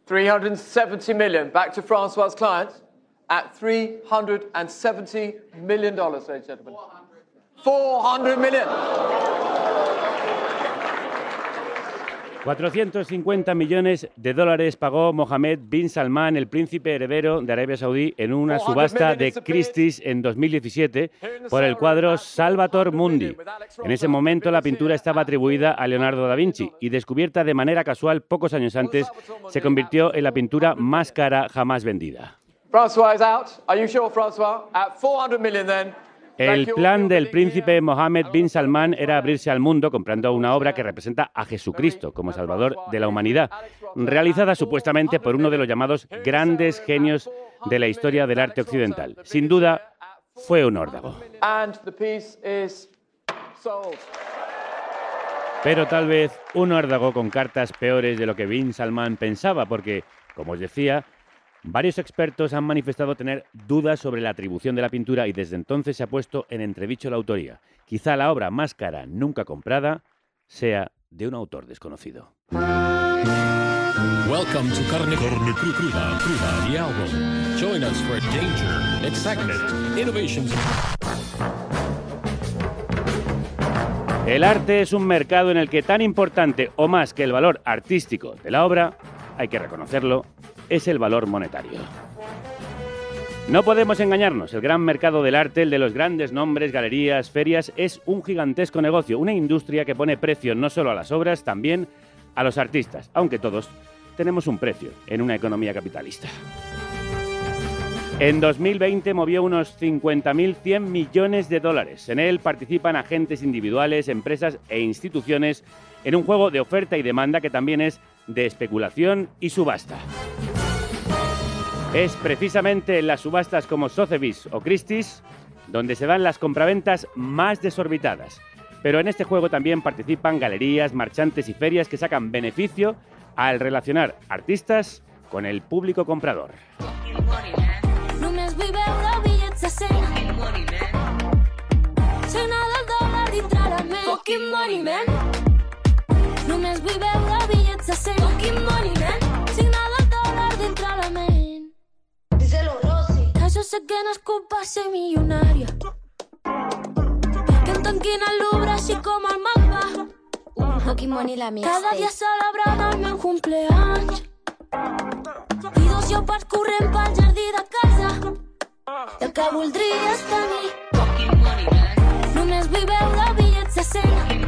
370 million. Back to Francois' clients at $370 million, ladies and gentlemen. 400 million. 450 millones de dólares pagó Mohammed bin Salman, el príncipe heredero de Arabia Saudí, en una subasta de Christie's en 2017 por el cuadro Salvator Mundi. En ese momento la pintura estaba atribuida a Leonardo da Vinci y, descubierta de manera casual pocos años antes, se convirtió en la pintura más cara jamás vendida. Francois is out. Are you sure, Francois? At 400 million then. El plan del príncipe Mohammed bin Salman era abrirse al mundo comprando una obra que representa a Jesucristo como Salvador de la humanidad, realizada supuestamente por uno de los llamados grandes genios de la historia del arte occidental. Sin duda, fue un órdago. Pero tal vez un órdago con cartas peores de lo que bin Salman pensaba, porque, como os decía, varios expertos han manifestado tener dudas sobre la atribución de la pintura y desde entonces se ha puesto en entredicho la autoría. Quizá la obra más cara nunca comprada sea de un autor desconocido. Welcome to Carne Cruda, the album. Join us for danger, excitement, innovations. El arte es un mercado en el que tan importante o más que el valor artístico de la obra, hay que reconocerlo, es el valor monetario. No podemos engañarnos, el gran mercado del arte, el de los grandes nombres, galerías, ferias, es un gigantesco negocio, una industria que pone precio no solo a las obras, también a los artistas, aunque todos tenemos un precio en una economía capitalista. En 2020 movió unos 50.100 millones de dólares. En él participan agentes individuales, empresas e instituciones en un juego de oferta y demanda que también es de especulación y subasta. Es precisamente en las subastas como Sotheby's o Christie's donde se dan las compraventas más desorbitadas. Pero en este juego también participan galerías, marchantes y ferias que sacan beneficio al relacionar artistas con el público comprador. Yo sé que no es culpa ser millonaria, que en tanquina l'obra així com el mapa. Pokémon Money la mixtape. Cada dia celebrant el meu cumpleaños i dos llopards corrent pel jardí de casa. El que voldries tenir, només vull veure bitllets de 100.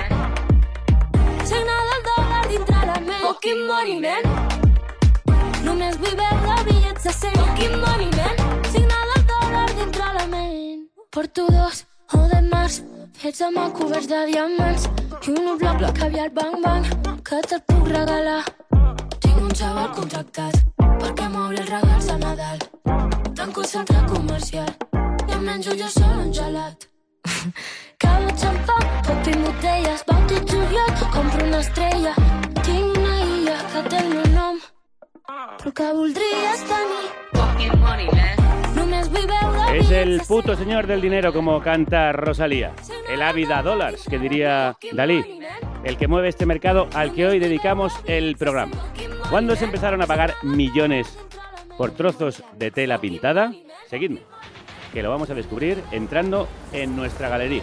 Signa del dòlar dintre la ment. Fucking money, man. Només vull veure bitllets de 100. Fucking money, man. Signa del dòlar dintre la ment. Porto 2 o de març, fets amb coberts de diamants i un bloc de caviar bang bang que te'l puc regalar. Tinc un xaval contractat perquè m'obri els regals de Nadal. Tanco el centre comercial i em menjo jo sol un gelat. Cava xampà, pop i botelles, bauti juliol, compro una estrella. Tinc una illa que té el meu nom, però que voldries tenir. Fucking money, man. Només vull veure. Es el puto señor del dinero, como canta Rosalía. El ávida dólares, que diría Dalí. El que mueve este mercado al que hoy dedicamos el programa. ¿Cuándo se empezaron a pagar millones por trozos de tela pintada? Seguidme, que lo vamos a descubrir entrando en nuestra galería.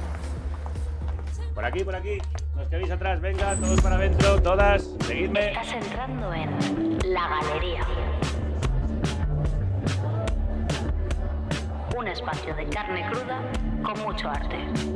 Por aquí, los que veis atrás, venga, todos para adentro, todas, seguidme. Estás entrando en la galería. Un espacio de carne cruda con mucho arte.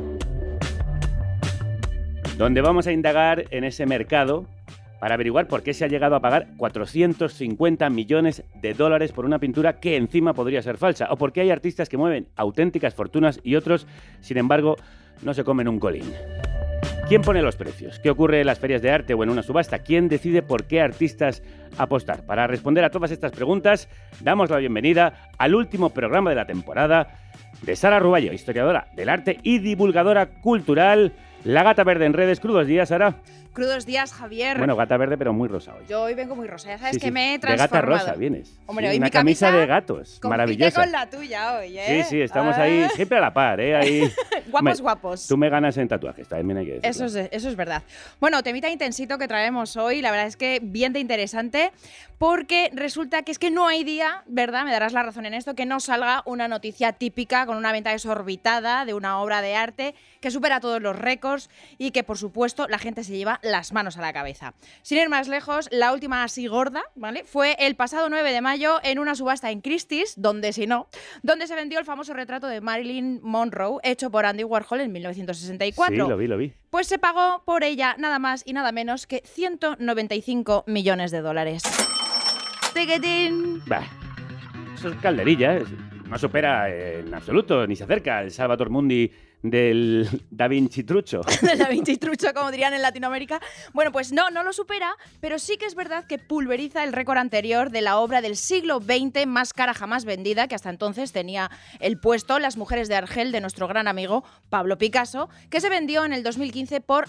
Donde vamos a indagar en ese mercado para averiguar por qué se ha llegado a pagar 450 millones de dólares por una pintura que encima podría ser falsa, o por qué hay artistas que mueven auténticas fortunas y otros, sin embargo, no se comen un colín. ¿Quién pone los precios? ¿Qué ocurre en las ferias de arte o en una subasta? ¿Quién decide por qué artistas apostar? Para responder a todas estas preguntas, damos la bienvenida al último programa de la temporada de Sara Ruballo, historiadora del arte y divulgadora cultural. La gata verde en redes. Crudos días, Sara. Crudos días, Javier. Bueno, gata verde, pero muy rosa hoy. Yo hoy vengo muy rosa, ya sabes Sí, que sí. me he De gata transformado. rosa vienes. Hombre, Sí, hoy una mi camisa de gatos, compite maravillosa. con la tuya hoy, ¿eh? Sí, estamos ahí siempre a la par, ¿eh? Ahí... Guapos, Me- guapos. Tú me ganas en tatuajes, también hay que decirlo. Eso es verdad. Bueno, temita intensito que traemos hoy, la verdad es que bien de interesante, porque resulta que es que no hay día, ¿verdad? Me darás la razón en esto, que no salga una noticia típica con una venta desorbitada de una obra de arte que supera todos los récords y que, por supuesto, la gente se lleva las manos a la cabeza. Sin ir más lejos, la última así gorda, ¿vale? Fue el pasado 9 de mayo en una subasta en Christie's, donde se vendió el famoso retrato de Marilyn Monroe hecho por Andy Warhol en 1964. Sí, lo vi. Pues se pagó por ella nada más y nada menos que 195 millones de dólares. ¡Tiquitín! Bah, eso es calderilla, ¿eh? No supera en absoluto, ni se acerca al Salvator Mundi del Da Vinci Trucho. De Da Vinci Trucho, como dirían en Latinoamérica. Bueno, pues no lo supera, pero sí que es verdad que pulveriza el récord anterior de la obra del siglo XX más cara jamás vendida, que hasta entonces tenía el puesto Las mujeres de Argel de nuestro gran amigo Pablo Picasso, que se vendió en el 2015 por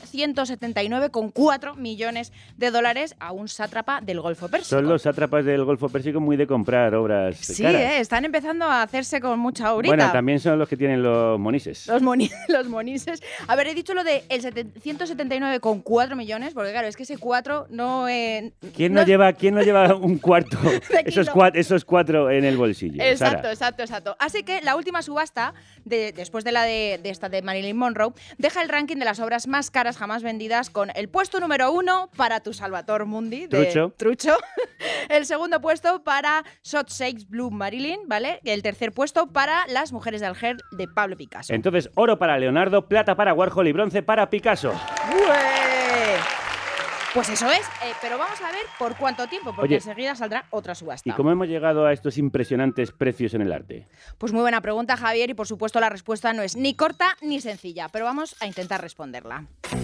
179,4 millones de dólares a un sátrapa del Golfo Pérsico. Son los sátrapas del Golfo Pérsico muy de comprar obras Sí, caras. están empezando a hacerse con mucha ahorita. Bueno, también son los que tienen los monises. Los monises. A ver, he dicho lo de el 179,4 millones, porque claro, es que ese 4 no... ¿Quién no lleva un cuarto? kilo. Esos cuatro en el bolsillo. Exacto, Sara. exacto. Así que la última subasta, después de la de esta de Marilyn Monroe, deja el ranking de las obras más caras jamás vendidas con el puesto número 1 para tu Salvator Mundi de Trucho. El segundo puesto para Shot Shakes Blue Marilyn, ¿vale? Y el tercer puesto para Las mujeres de Argel de Pablo Picasso. Entonces, oro para Leonardo, plata para Warhol y bronce para Picasso. ¡Ué! Pues eso es, pero vamos a ver por cuánto tiempo, porque Oye, enseguida saldrá otra subasta. ¿Y cómo hemos llegado a estos impresionantes precios en el arte? Pues muy buena pregunta, Javier, y por supuesto la respuesta no es ni corta ni sencilla, pero vamos a intentar responderla.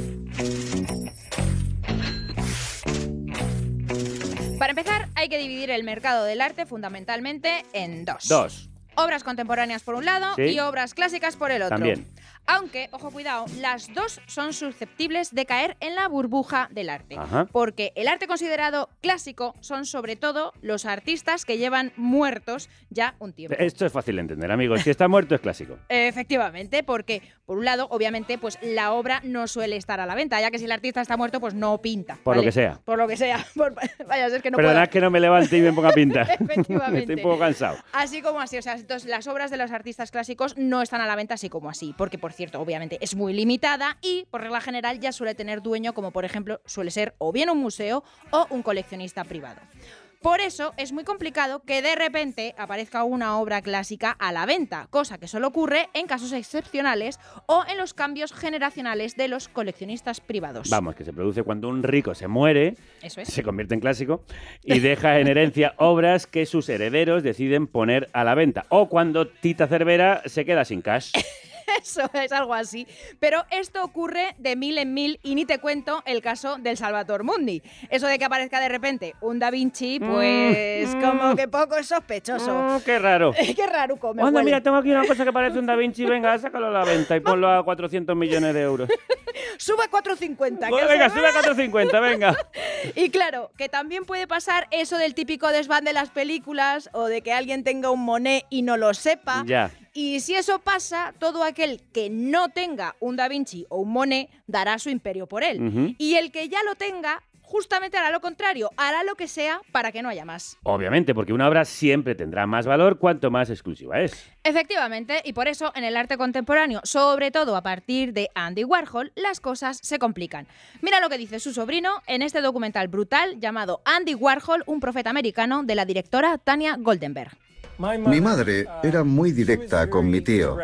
Para empezar, hay que dividir el mercado del arte fundamentalmente en dos. Obras contemporáneas por un lado Sí. y obras clásicas por el otro. También. Aunque, ojo, cuidado, las dos son susceptibles de caer en la burbuja del arte. Ajá. Porque el arte considerado clásico son sobre todo los artistas que llevan muertos ya un tiempo. Esto es fácil de entender, amigos. Si está muerto es clásico. Efectivamente, porque por un lado, obviamente, pues la obra no suele estar a la venta, ya que si el artista está muerto, pues no pinta. Por lo que sea. Por lo que sea. Vaya, es que no Perdonad puedo. que no me levante y me ponga a pintar. Efectivamente. Estoy un poco cansado. Así como así, o sea, entonces las obras de los artistas clásicos no están a la venta así como así, porque por cierto, obviamente es muy limitada y por regla general ya suele tener dueño, como por ejemplo suele ser o bien un museo o un coleccionista privado. Por eso es muy complicado que de repente aparezca una obra clásica a la venta, cosa que solo ocurre en casos excepcionales o en los cambios generacionales de los coleccionistas privados. Vamos, que se produce cuando un rico se muere, Eso es. se convierte en clásico y deja en herencia obras que sus herederos deciden poner a la venta. O cuando Tita Cervera se queda sin cash. Eso es algo así. Pero esto ocurre de mil en mil y ni te cuento el caso del Salvator Mundi. Eso de que aparezca de repente un Da Vinci, pues como que poco es sospechoso. ¡Qué raro! Qué raro come. Anda, huele. mira, tengo aquí una cosa que parece un Da Vinci. Venga, sácalo a la venta y ponlo a 400 millones de euros. Sube 450. Pues venga, sube a 450, venga. Y claro, que también puede pasar eso del típico desván de las películas o de que alguien tenga un Monet y no lo sepa. Ya. Y si eso pasa, todo aquel que no tenga un Da Vinci o un Monet dará su imperio por él. Ujú. Y el que ya lo tenga, justamente hará lo contrario, hará lo que sea para que no haya más. Obviamente, porque una obra siempre tendrá más valor cuanto más exclusiva es. Efectivamente, y por eso en el arte contemporáneo, sobre todo a partir de Andy Warhol, las cosas se complican. Mira lo que dice su sobrino en este documental brutal llamado Andy Warhol, un profeta americano, de la directora Tanya Goldenberg. Mi madre era muy directa con mi tío.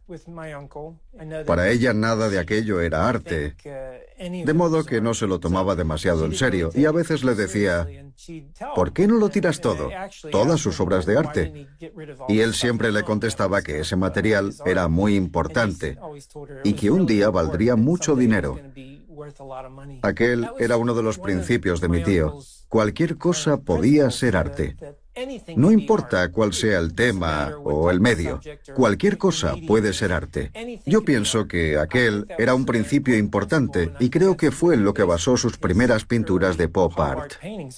Para ella nada de aquello era arte, de modo que no se lo tomaba demasiado en serio y a veces le decía, ¿por qué no lo tiras todo? Todas sus obras de arte. Y él siempre le contestaba que ese material era muy importante y que un día valdría mucho dinero. Aquel era uno de los principios de mi tío. Cualquier cosa podía ser arte. No importa cuál sea el tema o el medio, cualquier cosa puede ser arte. Yo pienso que aquel era un principio importante y creo que fue en lo que basó sus primeras pinturas de pop art.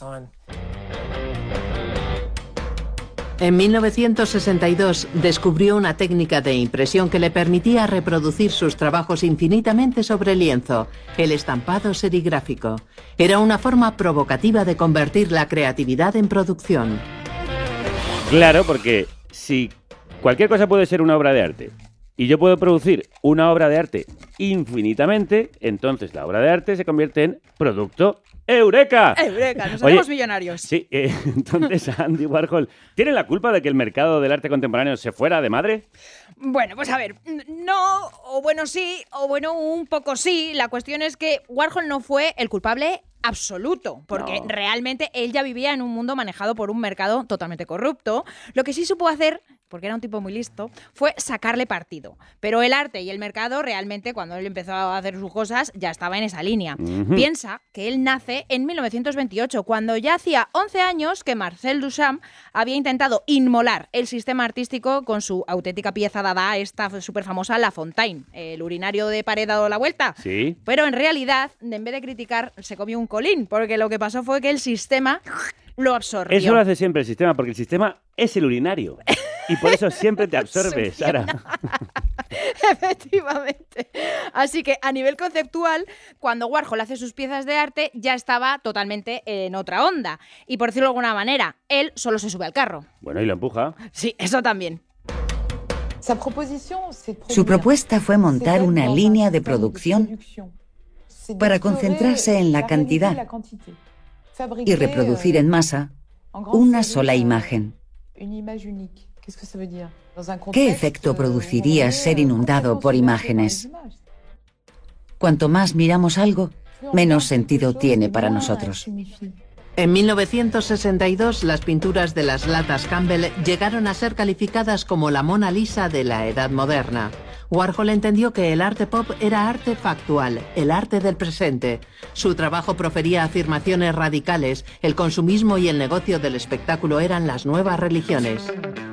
En 1962 descubrió una técnica de impresión que le permitía reproducir sus trabajos infinitamente sobre lienzo, el estampado serigráfico. Era una forma provocativa de convertir la creatividad en producción. Claro, porque si cualquier cosa puede ser una obra de arte y yo puedo producir una obra de arte infinitamente, entonces la obra de arte se convierte en producto. ¡Eureka! ¡Eureka! Nos hacemos millonarios. Sí, entonces Andy Warhol, ¿tiene la culpa de que el mercado del arte contemporáneo se fuera de madre? Bueno, pues a ver, no, o bueno sí, o bueno un poco sí. La cuestión es que Warhol no fue el culpable absoluto, porque realmente él ya vivía en un mundo manejado por un mercado totalmente corrupto. Lo que sí supo hacer, porque era un tipo muy listo, fue sacarle partido. Pero el arte y el mercado realmente, cuando él empezó a hacer sus cosas, ya estaba en esa línea. Piensa que él nace en 1928, cuando ya hacía 11 años que Marcel Duchamp había intentado inmolar el sistema artístico con su auténtica pieza dada, esta súper famosa La Fontaine, el urinario de pared dado la vuelta. Sí. Pero en realidad, en vez de criticar, se comió un colín, porque lo que pasó fue que el sistema lo absorbió. Eso lo hace siempre el sistema, porque el sistema es el urinario. Y por eso siempre te absorbe, Sara. Efectivamente. Así que a nivel conceptual, cuando Warhol hace sus piezas de arte, ya estaba totalmente en otra onda. Y por decirlo de alguna manera, él solo se sube al carro. Bueno, y lo empuja. Sí, eso también. Su propuesta fue montar una línea de producción para concentrarse en la cantidad y reproducir en masa una sola imagen. ¿Qué efecto produciría ser inundado por imágenes? Cuanto más miramos algo, menos sentido tiene para nosotros. En 1962, las pinturas de las latas Campbell llegaron a ser calificadas como la Mona Lisa de la Edad Moderna. Warhol entendió que el arte pop era arte factual, el arte del presente. Su trabajo profería afirmaciones radicales, el consumismo y el negocio del espectáculo eran las nuevas religiones.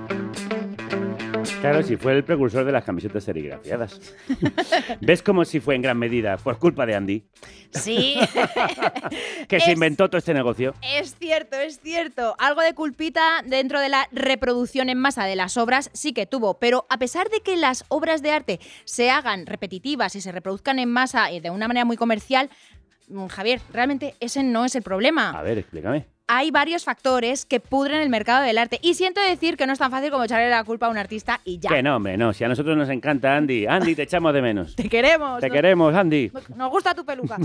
Claro, si fue el precursor de las camisetas serigrafiadas. ¿Ves cómo si fue en gran medida por culpa de Andy? Sí. Que se inventó todo este negocio. Es cierto. Algo de culpita dentro de la reproducción en masa de las obras sí que tuvo, pero a pesar de que las obras de arte se hagan repetitivas y se reproduzcan en masa de una manera muy comercial, Javier, realmente ese no es el problema. A ver, explícame. Hay varios factores que pudren el mercado del arte. Y siento decir que no es tan fácil como echarle la culpa a un artista y ya. Que no, hombre, no. Si a nosotros nos encanta Andy. Andy, te echamos de menos. Te queremos. Te queremos, Andy. Nos gusta tu peluca.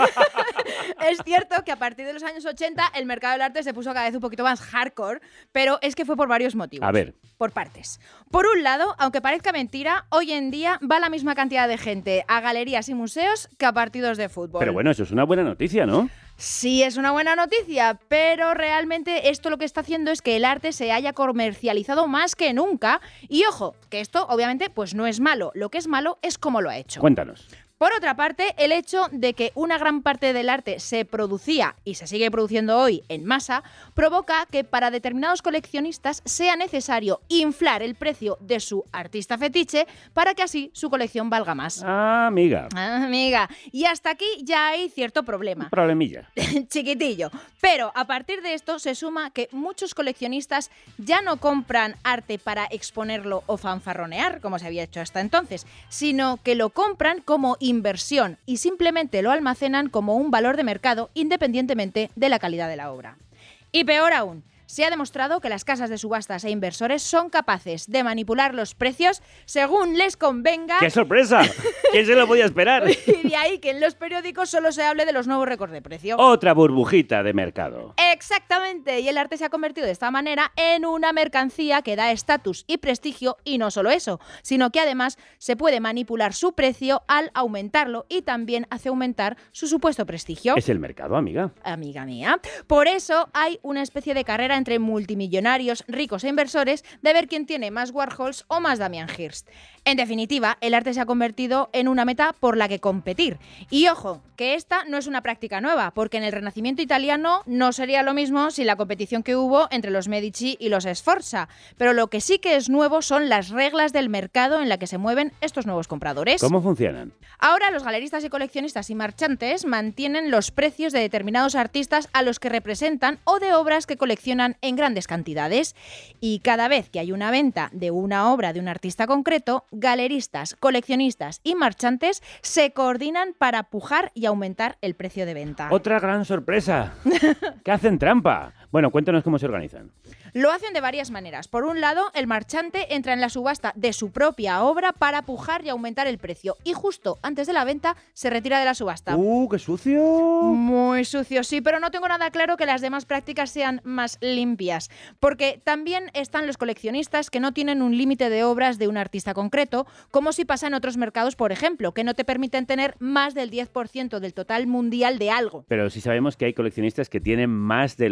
Es cierto que a partir de los años 80 el mercado del arte se puso cada vez un poquito más hardcore, pero es que fue por varios motivos. A ver. Por partes. Por un lado, aunque parezca mentira, hoy en día va la misma cantidad de gente a galerías y museos que a partidos de fútbol. Pero bueno, eso es una buena noticia, ¿no? Sí, es una buena noticia, pero realmente esto lo que está haciendo es que el arte se haya comercializado más que nunca. Y ojo, que esto obviamente pues no es malo. Lo que es malo es cómo lo ha hecho. Cuéntanos. Por otra parte, el hecho de que una gran parte del arte se producía y se sigue produciendo hoy en masa provoca que para determinados coleccionistas sea necesario inflar el precio de su artista fetiche para que así su colección valga más. Ah, amiga. Y hasta aquí ya hay cierto problema. Un problemilla. Chiquitillo. Pero a partir de esto se suma que muchos coleccionistas ya no compran arte para exponerlo o fanfarronear, como se había hecho hasta entonces, sino que lo compran como inversión y simplemente lo almacenan como un valor de mercado independientemente de la calidad de la obra. Y peor aún, se ha demostrado que las casas de subastas e inversores son capaces de manipular los precios según les convenga. ¡Qué sorpresa! ¿Quién se lo podía esperar? Y de ahí que en los periódicos solo se hable de los nuevos récords de precio. Otra burbujita de mercado. Exactamente, y el arte se ha convertido de esta manera en una mercancía que da estatus y prestigio, y no solo eso, sino que además se puede manipular su precio al aumentarlo y también hace aumentar su supuesto prestigio. Es el mercado, amiga. Amiga mía. Por eso hay una especie de carrera entre multimillonarios, ricos e inversores de ver quién tiene más Warhols o más Damien Hirst. En definitiva, el arte se ha convertido en una meta por la que competir. Y ojo, que esta no es una práctica nueva, porque en el Renacimiento italiano no sería lo mismo sin la competición que hubo entre los Medici y los Sforza. Pero lo que sí que es nuevo son las reglas del mercado en la que se mueven estos nuevos compradores. ¿Cómo funcionan? Ahora los galeristas y coleccionistas y marchantes mantienen los precios de determinados artistas a los que representan o de obras que coleccionan en grandes cantidades. Y cada vez que hay una venta de una obra de un artista concreto, galeristas, coleccionistas y marchantes se coordinan para pujar y aumentar el precio de venta. ¡Otra gran sorpresa! ¡Que hacen trampa! Bueno, cuéntanos cómo se organizan. Lo hacen de varias maneras. Por un lado, el marchante entra en la subasta de su propia obra para pujar y aumentar el precio. Y justo antes de la venta se retira de la subasta. ¡Qué sucio! Muy sucio, sí, pero no tengo nada claro que las demás prácticas sean más limpias. Porque también están los coleccionistas que no tienen un límite de obras de un artista concreto, como si pasa en otros mercados, por ejemplo, que no te permiten tener más del 10% del total mundial de algo. Pero sí sabemos que hay coleccionistas que tienen más del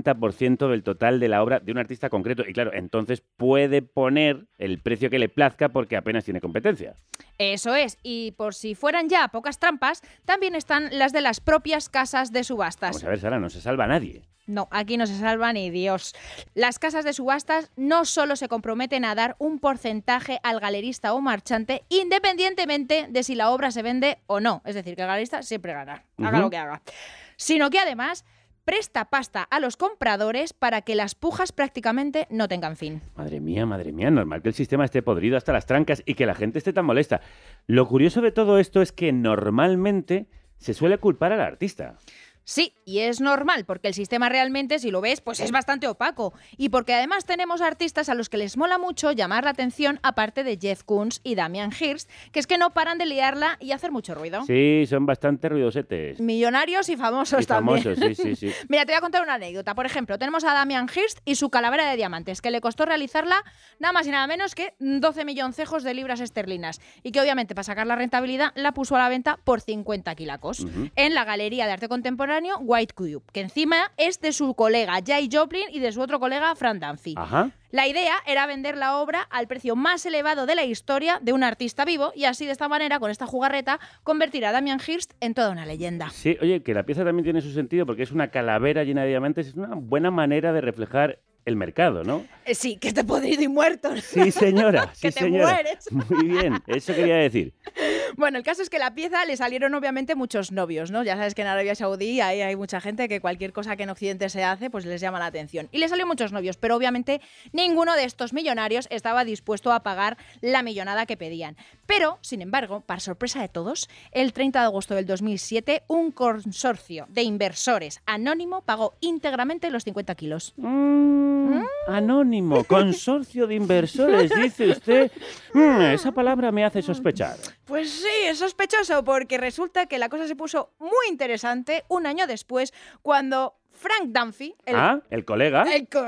80% del total de la obra de un artista concreto. Y claro, entonces puede poner el precio que le plazca porque apenas tiene competencia. Eso es. Y por si fueran ya pocas trampas, también están las de las propias casas de subastas. Vamos a ver, Sara, no se salva nadie. No, aquí no se salva ni Dios. Las casas de subastas no solo se comprometen a dar un porcentaje al galerista o marchante, independientemente de si la obra se vende o no. Es decir, que el galerista siempre gana, haga lo que haga. Sino que además presta pasta a los compradores para que las pujas prácticamente no tengan fin. Madre mía, normal que el sistema esté podrido hasta las trancas y que la gente esté tan molesta. Lo curioso de todo esto es que normalmente se suele culpar al artista. Sí, y es normal, porque el sistema realmente, si lo ves, pues es bastante opaco. Y porque además tenemos artistas a los que les mola mucho llamar la atención, aparte de Jeff Koons y Damien Hirst, que es que no paran de liarla y hacer mucho ruido. Sí, son bastante ruidosetes. Millonarios y famosos y también. Famosos, sí. Mira, te voy a contar una anécdota. Por ejemplo, tenemos a Damien Hirst y su calavera de diamantes, que le costó realizarla nada más y nada menos que 12 milloncejos de libras esterlinas. Y que obviamente para sacar la rentabilidad la puso a la venta por 50 quilacos. En la Galería de Arte Contemporáneo White Cube, que encima es de su colega Jay Joplin y de su otro colega Frank Dunphy. Ajá. La idea era vender la obra al precio más elevado de la historia de un artista vivo y así de esta manera, con esta jugarreta, convertir a Damien Hirst en toda una leyenda. Sí, oye, que la pieza también tiene su sentido porque es una calavera llena de diamantes, es una buena manera de reflejar el mercado, ¿no? Sí, que esté podrido y muerto. Sí, señora. Que sí, te señora. mueres. Muy bien, eso quería decir. Bueno, el caso es que la pieza le salieron obviamente muchos novios, ¿no? Ya sabes que en Arabia Saudí hay mucha gente que cualquier cosa que en Occidente se hace, pues les llama la atención. Y le salió muchos novios, pero obviamente ninguno de estos millonarios estaba dispuesto a pagar la millonada que pedían. Pero, sin embargo, para sorpresa de todos, el 30 de agosto del 2007, un consorcio de inversores anónimo pagó íntegramente los 50 kilos. Anónimo, consorcio de inversores, dice usted. Esa palabra me hace sospechar. Pues sí, es sospechoso, porque resulta que la cosa se puso muy interesante un año después, cuando Frank Dunphy, el colega,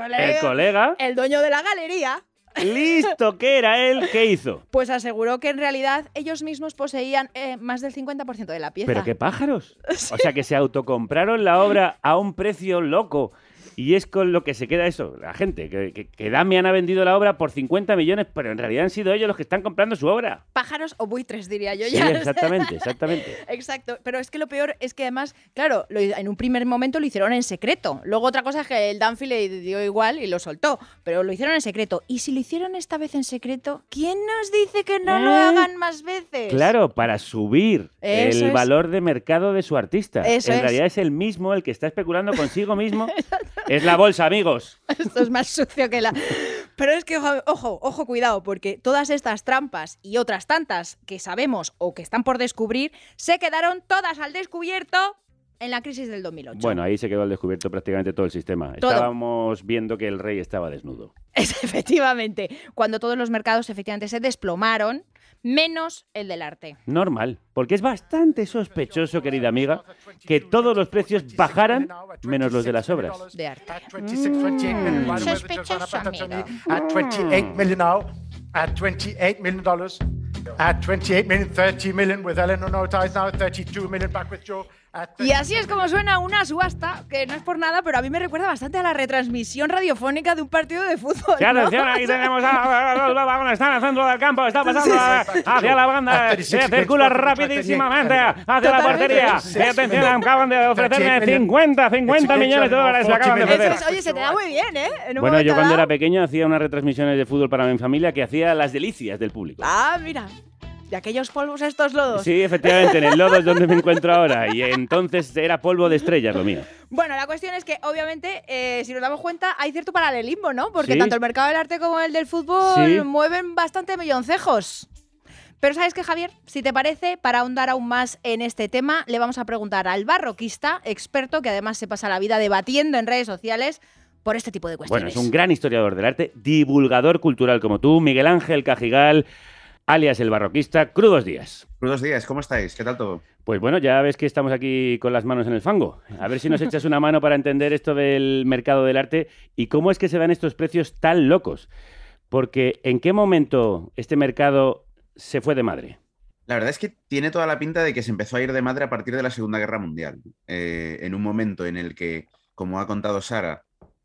el dueño de la galería, listo, ¿qué era él? ¿Qué hizo? Pues aseguró que en realidad ellos mismos poseían más del 50% de la pieza. ¿Pero qué pájaros? Sí. O sea, que se autocompraron la obra a un precio loco. Y es con lo que se queda eso, la gente, que Damian ha vendido la obra por 50 millones, pero en realidad han sido ellos los que están comprando su obra. Pájaros o buitres, diría yo. Sí, ya. exactamente. Exacto, pero es que lo peor es que además, claro, en un primer momento lo hicieron en secreto. Luego otra cosa es que el Dunphy le dio igual y lo soltó, pero lo hicieron en secreto. Y si lo hicieron esta vez en secreto, ¿quién nos dice que no lo hagan más veces? Claro, para subir el valor de mercado de su artista. Eso en realidad es el mismo el que está especulando consigo mismo. Es la bolsa, amigos. Esto es más sucio que la... Pero es que, ojo, cuidado, porque todas estas trampas y otras tantas que sabemos o que están por descubrir, se quedaron todas al descubierto en la crisis del 2008. Bueno, ahí se quedó al descubierto prácticamente todo el sistema. Todo. Estábamos viendo que el rey estaba desnudo. Efectivamente, cuando todos los mercados efectivamente se desplomaron, menos el del arte. Normal, porque es bastante sospechoso, querida amiga, que todos los precios bajaran menos los de las obras. De arte. Sospechoso, amigo. At 28 million now, at $28 million, at 28 million, 30 million with Eleanor Notice now, 32 million back with Joe. Y así es como suena una subasta, que no es por nada, pero a mí me recuerda bastante a la retransmisión radiofónica de un partido de fútbol. Sí, atención, aquí tenemos a balón, está en el centro del campo, está pasando hacia la banda, circula rapidísimamente hacia la portería. Y atención, acaban de ofrecerme 50 millones de dólares. Le acaban de ofrecer. Oye, se te da muy bien, ¿eh? Bueno, yo cuando era pequeño hacía unas retransmisiones de fútbol para mi familia que hacía las delicias del público. Ah, mira. ¿De aquellos polvos estos lodos? Sí, efectivamente, en el lodo es donde me encuentro ahora. Y entonces era polvo de estrellas lo mío. Bueno, la cuestión es que, obviamente, si nos damos cuenta, hay cierto paralelismo, ¿no? Porque ¿Sí? tanto el mercado del arte como el del fútbol mueven bastante milloncejos. Pero ¿sabes qué, Javier? Si te parece, para ahondar aún más en este tema, le vamos a preguntar al barroquista, experto, que además se pasa la vida debatiendo en redes sociales por este tipo de cuestiones. Bueno, es un gran historiador del arte, divulgador cultural como tú, Miguel Ángel Cajigal, alias el barroquista. Crudos días. Crudos días, ¿cómo estáis? ¿Qué tal todo? Pues bueno, ya ves que estamos aquí con las manos en el fango. A ver si nos echas una mano para entender esto del mercado del arte y cómo es que se dan estos precios tan locos. Porque ¿en qué momento este mercado se fue de madre? La verdad es que tiene toda la pinta de que se empezó a ir de madre a partir de la Segunda Guerra Mundial. En un momento en el que, como ha contado Sara,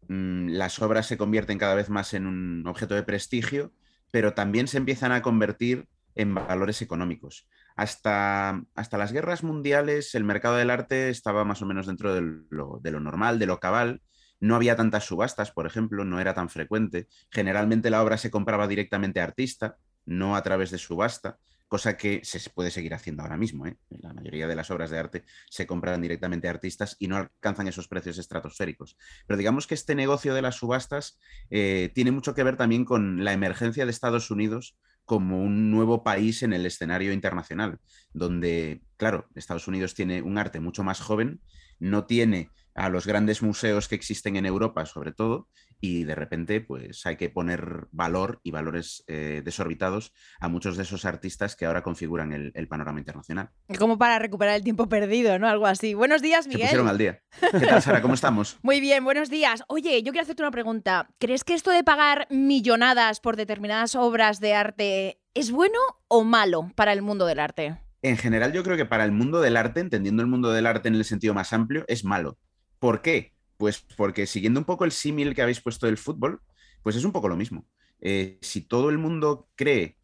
las obras se convierten cada vez más en un objeto de prestigio, pero también se empiezan a convertir en valores económicos. Hasta las guerras mundiales el mercado del arte estaba más o menos dentro de lo normal, de lo cabal. No había tantas subastas, por ejemplo, no era tan frecuente. Generalmente la obra se compraba directamente a artista, no a través de subasta, cosa que se puede seguir haciendo ahora mismo, ¿eh? La mayoría de las obras de arte se compran directamente a artistas y no alcanzan esos precios estratosféricos. Pero digamos que este negocio de las subastas tiene mucho que ver también con la emergencia de Estados Unidos como un nuevo país en el escenario internacional, donde, claro, Estados Unidos tiene un arte mucho más joven, no tiene a los grandes museos que existen en Europa, sobre todo, y de repente pues hay que poner valor y valores desorbitados a muchos de esos artistas que ahora configuran el panorama internacional. Como para recuperar el tiempo perdido, ¿no? Algo así. Buenos días, Miguel. Se pusieron al día. ¿Qué tal, Sara? ¿Cómo estamos? Muy bien, buenos días. Oye, yo quiero hacerte una pregunta. ¿Crees que esto de pagar millonadas por determinadas obras de arte es bueno o malo para el mundo del arte? En general, yo creo que para el mundo del arte, entendiendo el mundo del arte en el sentido más amplio, es malo. ¿Por qué? Pues porque siguiendo un poco el símil que habéis puesto del fútbol, pues es un poco lo mismo. Si todo el mundo cree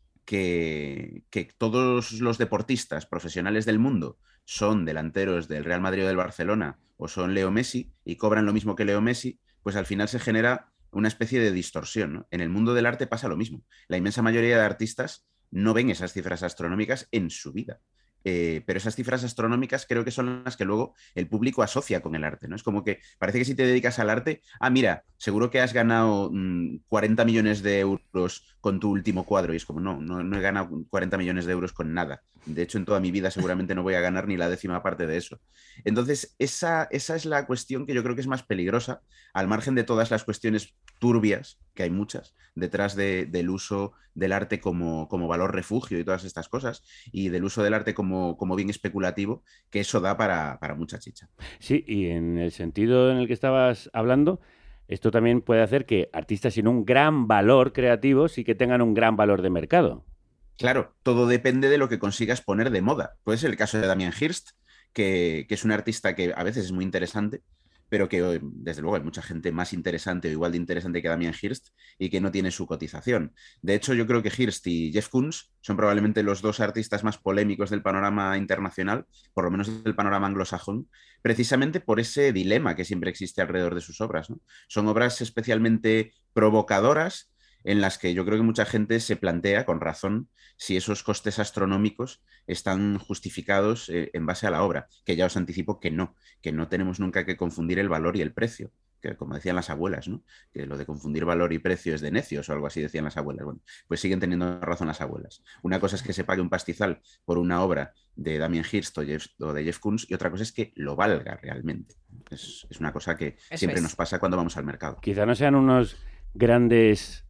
que todos los deportistas profesionales del mundo son delanteros del Real Madrid o del Barcelona o son Leo Messi y cobran lo mismo que Leo Messi, pues al final se genera una especie de distorsión, ¿no? En el mundo del arte pasa lo mismo. La inmensa mayoría de artistas no ven esas cifras astronómicas en su vida. Pero esas cifras astronómicas creo que son las que luego el público asocia con el arte, ¿no? Es como que parece que si te dedicas al arte, mira, seguro que has ganado 40 millones de euros con tu último cuadro, y es como, no he ganado 40 millones de euros con nada. De hecho, en toda mi vida seguramente no voy a ganar ni la 10ª parte de eso. Entonces, esa es la cuestión que yo creo que es más peligrosa, al margen de todas las cuestiones turbias, que hay muchas, detrás del uso del arte como valor refugio y todas estas cosas, y del uso del arte como bien especulativo, que eso da para mucha chicha. Sí, y en el sentido en el que estabas hablando, esto también puede hacer que artistas sin un gran valor creativo sí que tengan un gran valor de mercado. Claro, todo depende de lo que consigas poner de moda. Puede ser el caso de Damien Hirst, que es un artista que a veces es muy interesante, pero que desde luego hay mucha gente más interesante o igual de interesante que Damien Hirst y que no tiene su cotización. De hecho, yo creo que Hirst y Jeff Koons son probablemente los dos artistas más polémicos del panorama internacional, por lo menos del panorama anglosajón, precisamente por ese dilema que siempre existe alrededor de sus obras, ¿no? Son obras especialmente provocadoras, en las que yo creo que mucha gente se plantea, con razón, si esos costes astronómicos están justificados en base a la obra, que ya os anticipo que no tenemos nunca que confundir el valor y el precio, que como decían las abuelas, ¿no? Que lo de confundir valor y precio es de necios o algo así decían las abuelas. Bueno, pues siguen teniendo razón las abuelas. Una cosa es que se pague un pastizal por una obra de Damien Hirst o de Jeff Koons y otra cosa es que lo valga realmente. Es una cosa que siempre nos pasa cuando vamos al mercado. Quizá no sean unos grandes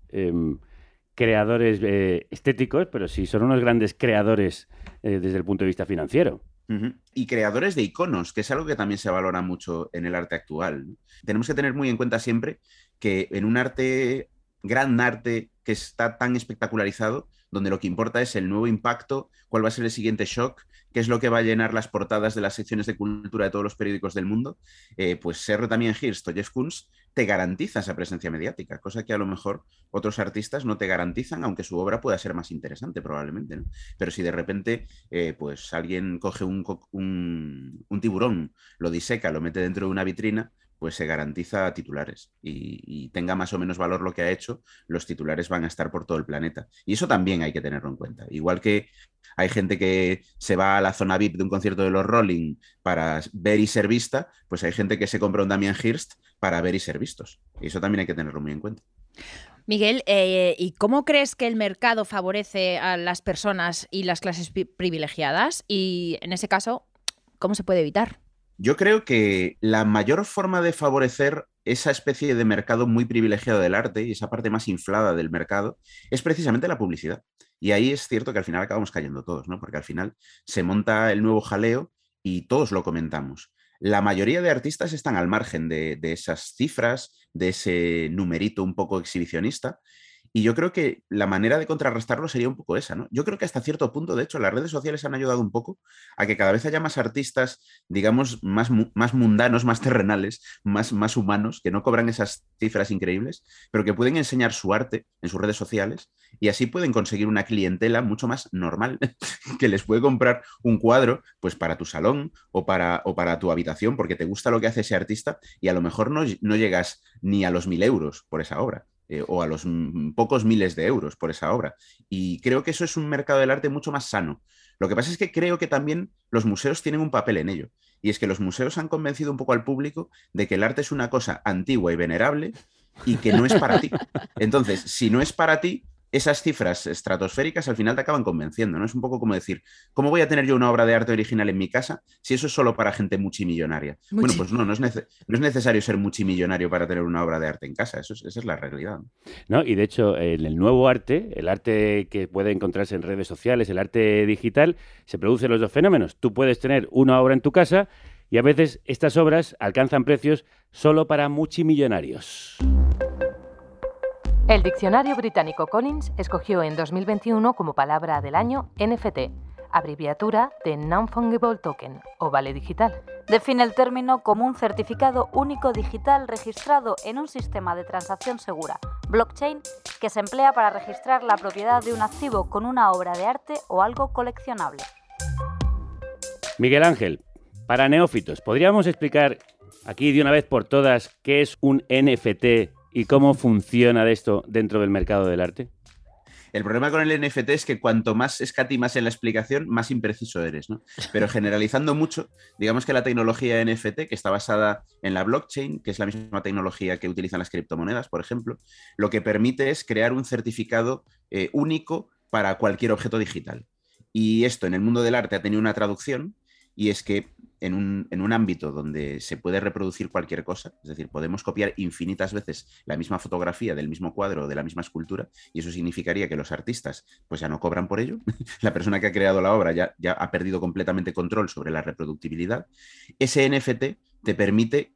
creadores estéticos, pero sí son unos grandes creadores desde el punto de vista financiero. Y creadores de iconos, que es algo que también se valora mucho en el arte actual, ¿no? Tenemos que tener muy en cuenta siempre que en un arte, gran arte, que está tan espectacularizado, donde lo que importa es el nuevo impacto, cuál va a ser el siguiente shock, que es lo que va a llenar las portadas de las secciones de cultura de todos los periódicos del mundo, pues ser Damien Hirst o Jeff Koons te garantiza esa presencia mediática, cosa que a lo mejor otros artistas no te garantizan, aunque su obra pueda ser más interesante probablemente, ¿no? Pero si de repente pues alguien coge un tiburón, lo diseca, lo mete dentro de una vitrina, pues se garantiza titulares y tenga más o menos valor lo que ha hecho, los titulares van a estar por todo el planeta. Y eso también hay que tenerlo en cuenta. Igual que hay gente que se va a la zona VIP de un concierto de los Rolling para ver y ser vista, pues hay gente que se compra un Damien Hirst para ver y ser vistos. Y eso también hay que tenerlo muy en cuenta. Miguel, ¿y cómo crees que el mercado favorece a las personas y las clases privilegiadas? Y en ese caso, ¿cómo se puede evitar? Yo creo que la mayor forma de favorecer esa especie de mercado muy privilegiado del arte y esa parte más inflada del mercado es precisamente la publicidad. Y ahí es cierto que al final acabamos cayendo todos, ¿no? Porque al final se monta el nuevo jaleo y todos lo comentamos. La mayoría de artistas están al margen de esas cifras, de ese numerito un poco exhibicionista. Y yo creo que la manera de contrarrestarlo sería un poco esa, ¿no? Yo creo que hasta cierto punto, de hecho, las redes sociales han ayudado un poco a que cada vez haya más artistas, digamos, más mundanos, más terrenales, más humanos, que no cobran esas cifras increíbles, pero que pueden enseñar su arte en sus redes sociales y así pueden conseguir una clientela mucho más normal, que les puede comprar un cuadro pues para tu salón o para tu habitación porque te gusta lo que hace ese artista y a lo mejor no llegas ni a los 1.000 euros por esa obra. O a los pocos miles de euros por esa obra. Y creo que eso es un mercado del arte mucho más sano. Lo que pasa es que creo que también los museos tienen un papel en ello. Y es que los museos han convencido un poco al público de que el arte es una cosa antigua y venerable y que no es para ti. Entonces, si no es para ti, esas cifras estratosféricas al final te acaban convenciendo, ¿no? Es un poco como decir, ¿cómo voy a tener yo una obra de arte original en mi casa si eso es solo para gente multimillonaria? Bueno, pues no es necesario ser multimillonario para tener una obra de arte en casa, esa es la realidad. No, y de hecho, en el nuevo arte, el arte que puede encontrarse en redes sociales, el arte digital, se producen los dos fenómenos. Tú puedes tener una obra en tu casa y a veces estas obras alcanzan precios solo para multimillonarios. El diccionario británico Collins escogió en 2021 como palabra del año NFT, abreviatura de Non-Fungible Token o vale digital. Define el término como un certificado único digital registrado en un sistema de transacción segura, blockchain, que se emplea para registrar la propiedad de un activo con una obra de arte o algo coleccionable. Miguel Ángel, para neófitos, ¿podríamos explicar aquí de una vez por todas qué es un NFT y cómo funciona de esto dentro del mercado del arte? El problema con el NFT es que cuanto más escatimas en la explicación, más impreciso eres, ¿no? Pero generalizando mucho, digamos que la tecnología NFT, que está basada en la blockchain, que es la misma tecnología que utilizan las criptomonedas, por ejemplo, lo que permite es crear un certificado único para cualquier objeto digital. Y esto en el mundo del arte ha tenido una traducción, y es que en un ámbito donde se puede reproducir cualquier cosa, es decir, podemos copiar infinitas veces la misma fotografía del mismo cuadro o de la misma escultura, y eso significaría que los artistas pues ya no cobran por ello, la persona que ha creado la obra ya ha perdido completamente control sobre la reproductibilidad. Ese NFT te permite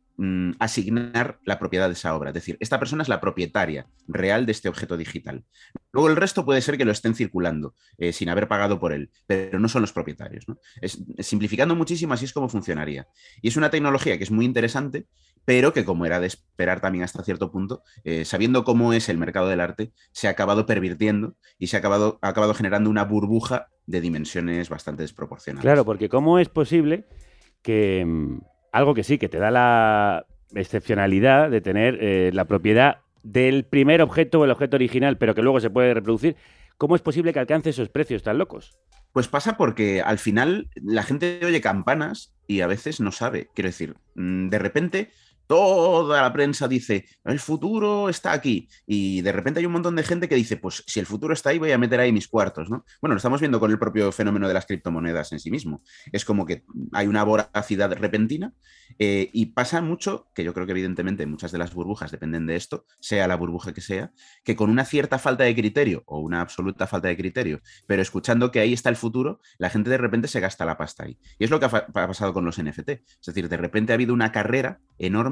asignar la propiedad de esa obra, es decir, esta persona es la propietaria real de este objeto digital. Luego el resto puede ser que lo estén circulando sin haber pagado por él, pero no son los propietarios, ¿no? Simplificando muchísimo, así es como funcionaría. Y es una tecnología que es muy interesante, pero que, como era de esperar también hasta cierto punto, sabiendo cómo es el mercado del arte, se ha acabado pervirtiendo y ha acabado generando una burbuja de dimensiones bastante desproporcionadas. Claro, porque ¿cómo es posible que algo que sí, que te da la excepcionalidad de tener la propiedad del primer objeto o el objeto original, pero que luego se puede reproducir, ¿cómo es posible que alcance esos precios tan locos? Pues pasa porque al final la gente oye campanas y a veces no sabe. Quiero decir, de repente toda la prensa dice, el futuro está aquí. Y de repente hay un montón de gente que dice, pues si el futuro está ahí, voy a meter ahí mis cuartos, ¿no? Bueno, lo estamos viendo con el propio fenómeno de las criptomonedas en sí mismo. Es como que hay una voracidad repentina y pasa mucho, que yo creo que evidentemente muchas de las burbujas dependen de esto, sea la burbuja que sea, que con una cierta falta de criterio o una absoluta falta de criterio, pero escuchando que ahí está el futuro, la gente de repente se gasta la pasta ahí. Y es lo que ha pasado con los NFT. Es decir, de repente ha habido una carrera enorme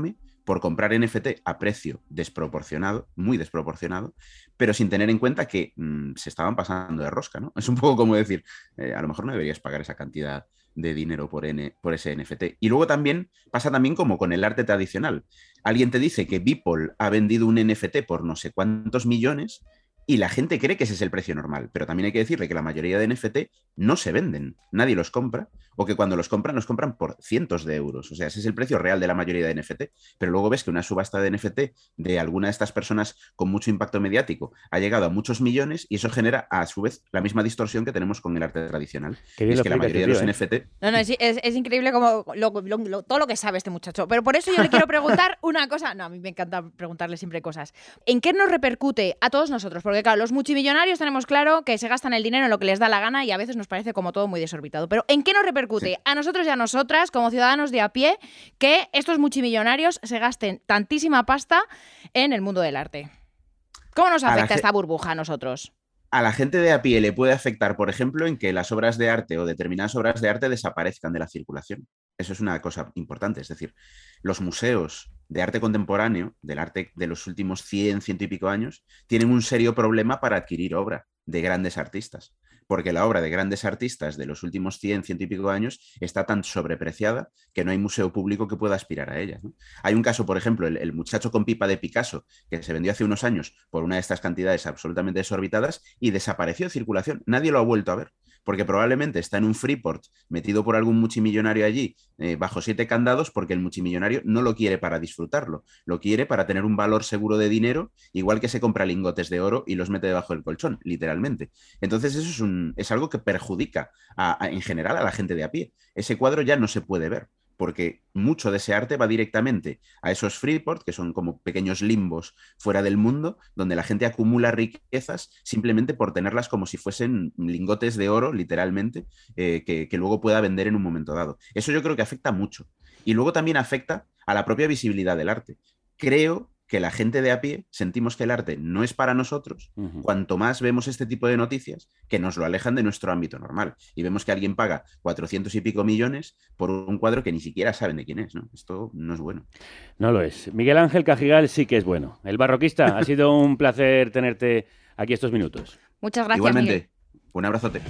por comprar NFT a precio desproporcionado, muy desproporcionado, pero sin tener en cuenta que se estaban pasando de rosca, ¿no? Es un poco como decir, a lo mejor no deberías pagar esa cantidad de dinero por ese NFT. Y luego también pasa también como con el arte tradicional. Alguien te dice que Beeple ha vendido un NFT por no sé cuántos millones y la gente cree que ese es el precio normal, pero también hay que decirle que la mayoría de NFT no se venden, nadie los compra, o que cuando los compran por cientos de euros. O sea, ese es el precio real de la mayoría de NFT, pero luego ves que una subasta de NFT de alguna de estas personas con mucho impacto mediático ha llegado a muchos millones y eso genera a su vez la misma distorsión que tenemos con el arte tradicional. Y es que la mayoría de los NFT... No, es increíble como todo lo que sabe este muchacho. Pero por eso yo le quiero preguntar una cosa. No, a mí me encanta preguntarle siempre cosas. ¿En qué nos repercute a todos nosotros? Porque claro, los multimillonarios tenemos claro que se gastan el dinero en lo que les da la gana y a veces nos parece como todo muy desorbitado. Pero ¿en qué nos repercute a nosotros y a nosotras, como ciudadanos de a pie, que estos multimillonarios se gasten tantísima pasta en el mundo del arte? ¿Cómo nos afecta esta burbuja a nosotros? A la gente de a pie le puede afectar, por ejemplo, en que las obras de arte o determinadas obras de arte desaparezcan de la circulación. Eso es una cosa importante. Es decir, los museos de arte contemporáneo, del arte de los últimos 100 y pico años, tienen un serio problema para adquirir obra de grandes artistas. Porque la obra de grandes artistas de los últimos 100 y pico años está tan sobrepreciada que no hay museo público que pueda aspirar a ella, ¿no? Hay un caso, por ejemplo, el muchacho con pipa de Picasso, que se vendió hace unos años por una de estas cantidades absolutamente desorbitadas y desapareció de circulación. Nadie lo ha vuelto a ver, porque probablemente está en un Freeport metido por algún multimillonario allí, bajo 7 candados, porque el multimillonario no lo quiere para disfrutarlo, lo quiere para tener un valor seguro de dinero, igual que se compra lingotes de oro y los mete debajo del colchón, literalmente. Entonces eso es algo que perjudica en general a la gente de a pie. Ese cuadro ya no se puede ver, porque mucho de ese arte va directamente a esos Freeport, que son como pequeños limbos fuera del mundo, donde la gente acumula riquezas simplemente por tenerlas como si fuesen lingotes de oro, literalmente, que luego pueda vender en un momento dado. Eso yo creo que afecta mucho. Y luego también afecta a la propia visibilidad del arte. Creo que la gente de a pie sentimos que el arte no es para nosotros, cuanto más vemos este tipo de noticias que nos lo alejan de nuestro ámbito normal y vemos que alguien paga 400 y pico millones por un cuadro que ni siquiera saben de quién es, ¿no? Esto no es bueno. No lo es. Miguel Ángel Cajigal sí que es bueno. El barroquista, ha sido un placer tenerte aquí estos minutos. Muchas gracias, igualmente, Miguel. Un abrazote.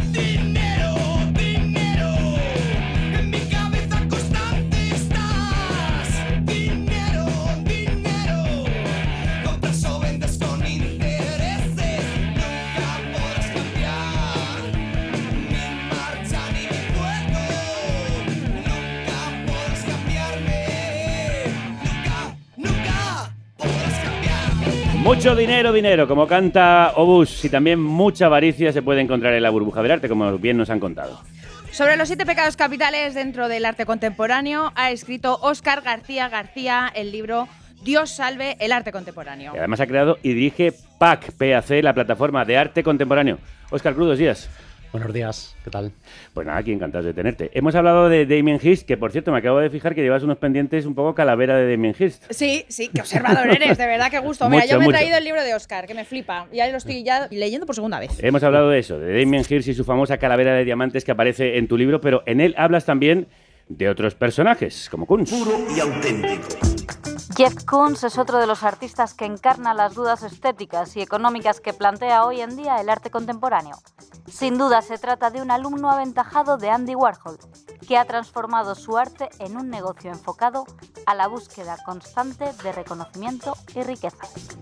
Mucho dinero, dinero, como canta Obús, y también mucha avaricia se puede encontrar en la burbuja del arte, como bien nos han contado. Sobre los 7 pecados capitales dentro del arte contemporáneo ha escrito Óscar García García el libro Dios salve el arte contemporáneo. Y además ha creado y dirige PAC, la plataforma de arte contemporáneo. Óscar, crudos días. Buenos días, ¿qué tal? Pues nada, aquí encantado de tenerte. Hemos hablado de Damien Hirst, que por cierto me acabo de fijar que llevas unos pendientes un poco calavera de Damien Hirst. Sí, qué observador eres, de verdad, qué gusto. Mira, yo me he traído el libro de Óscar, que me flipa. Ya lo estoy leyendo por segunda vez. Hemos hablado de eso, de Damien Hirst y su famosa calavera de diamantes que aparece en tu libro, pero en él hablas también de otros personajes, como Koons. Puro y auténtico. Jeff Koons es otro de los artistas que encarna las dudas estéticas y económicas que plantea hoy en día el arte contemporáneo. Sin duda se trata de un alumno aventajado de Andy Warhol, que ha transformado su arte en un negocio enfocado a la búsqueda constante de reconocimiento y riqueza.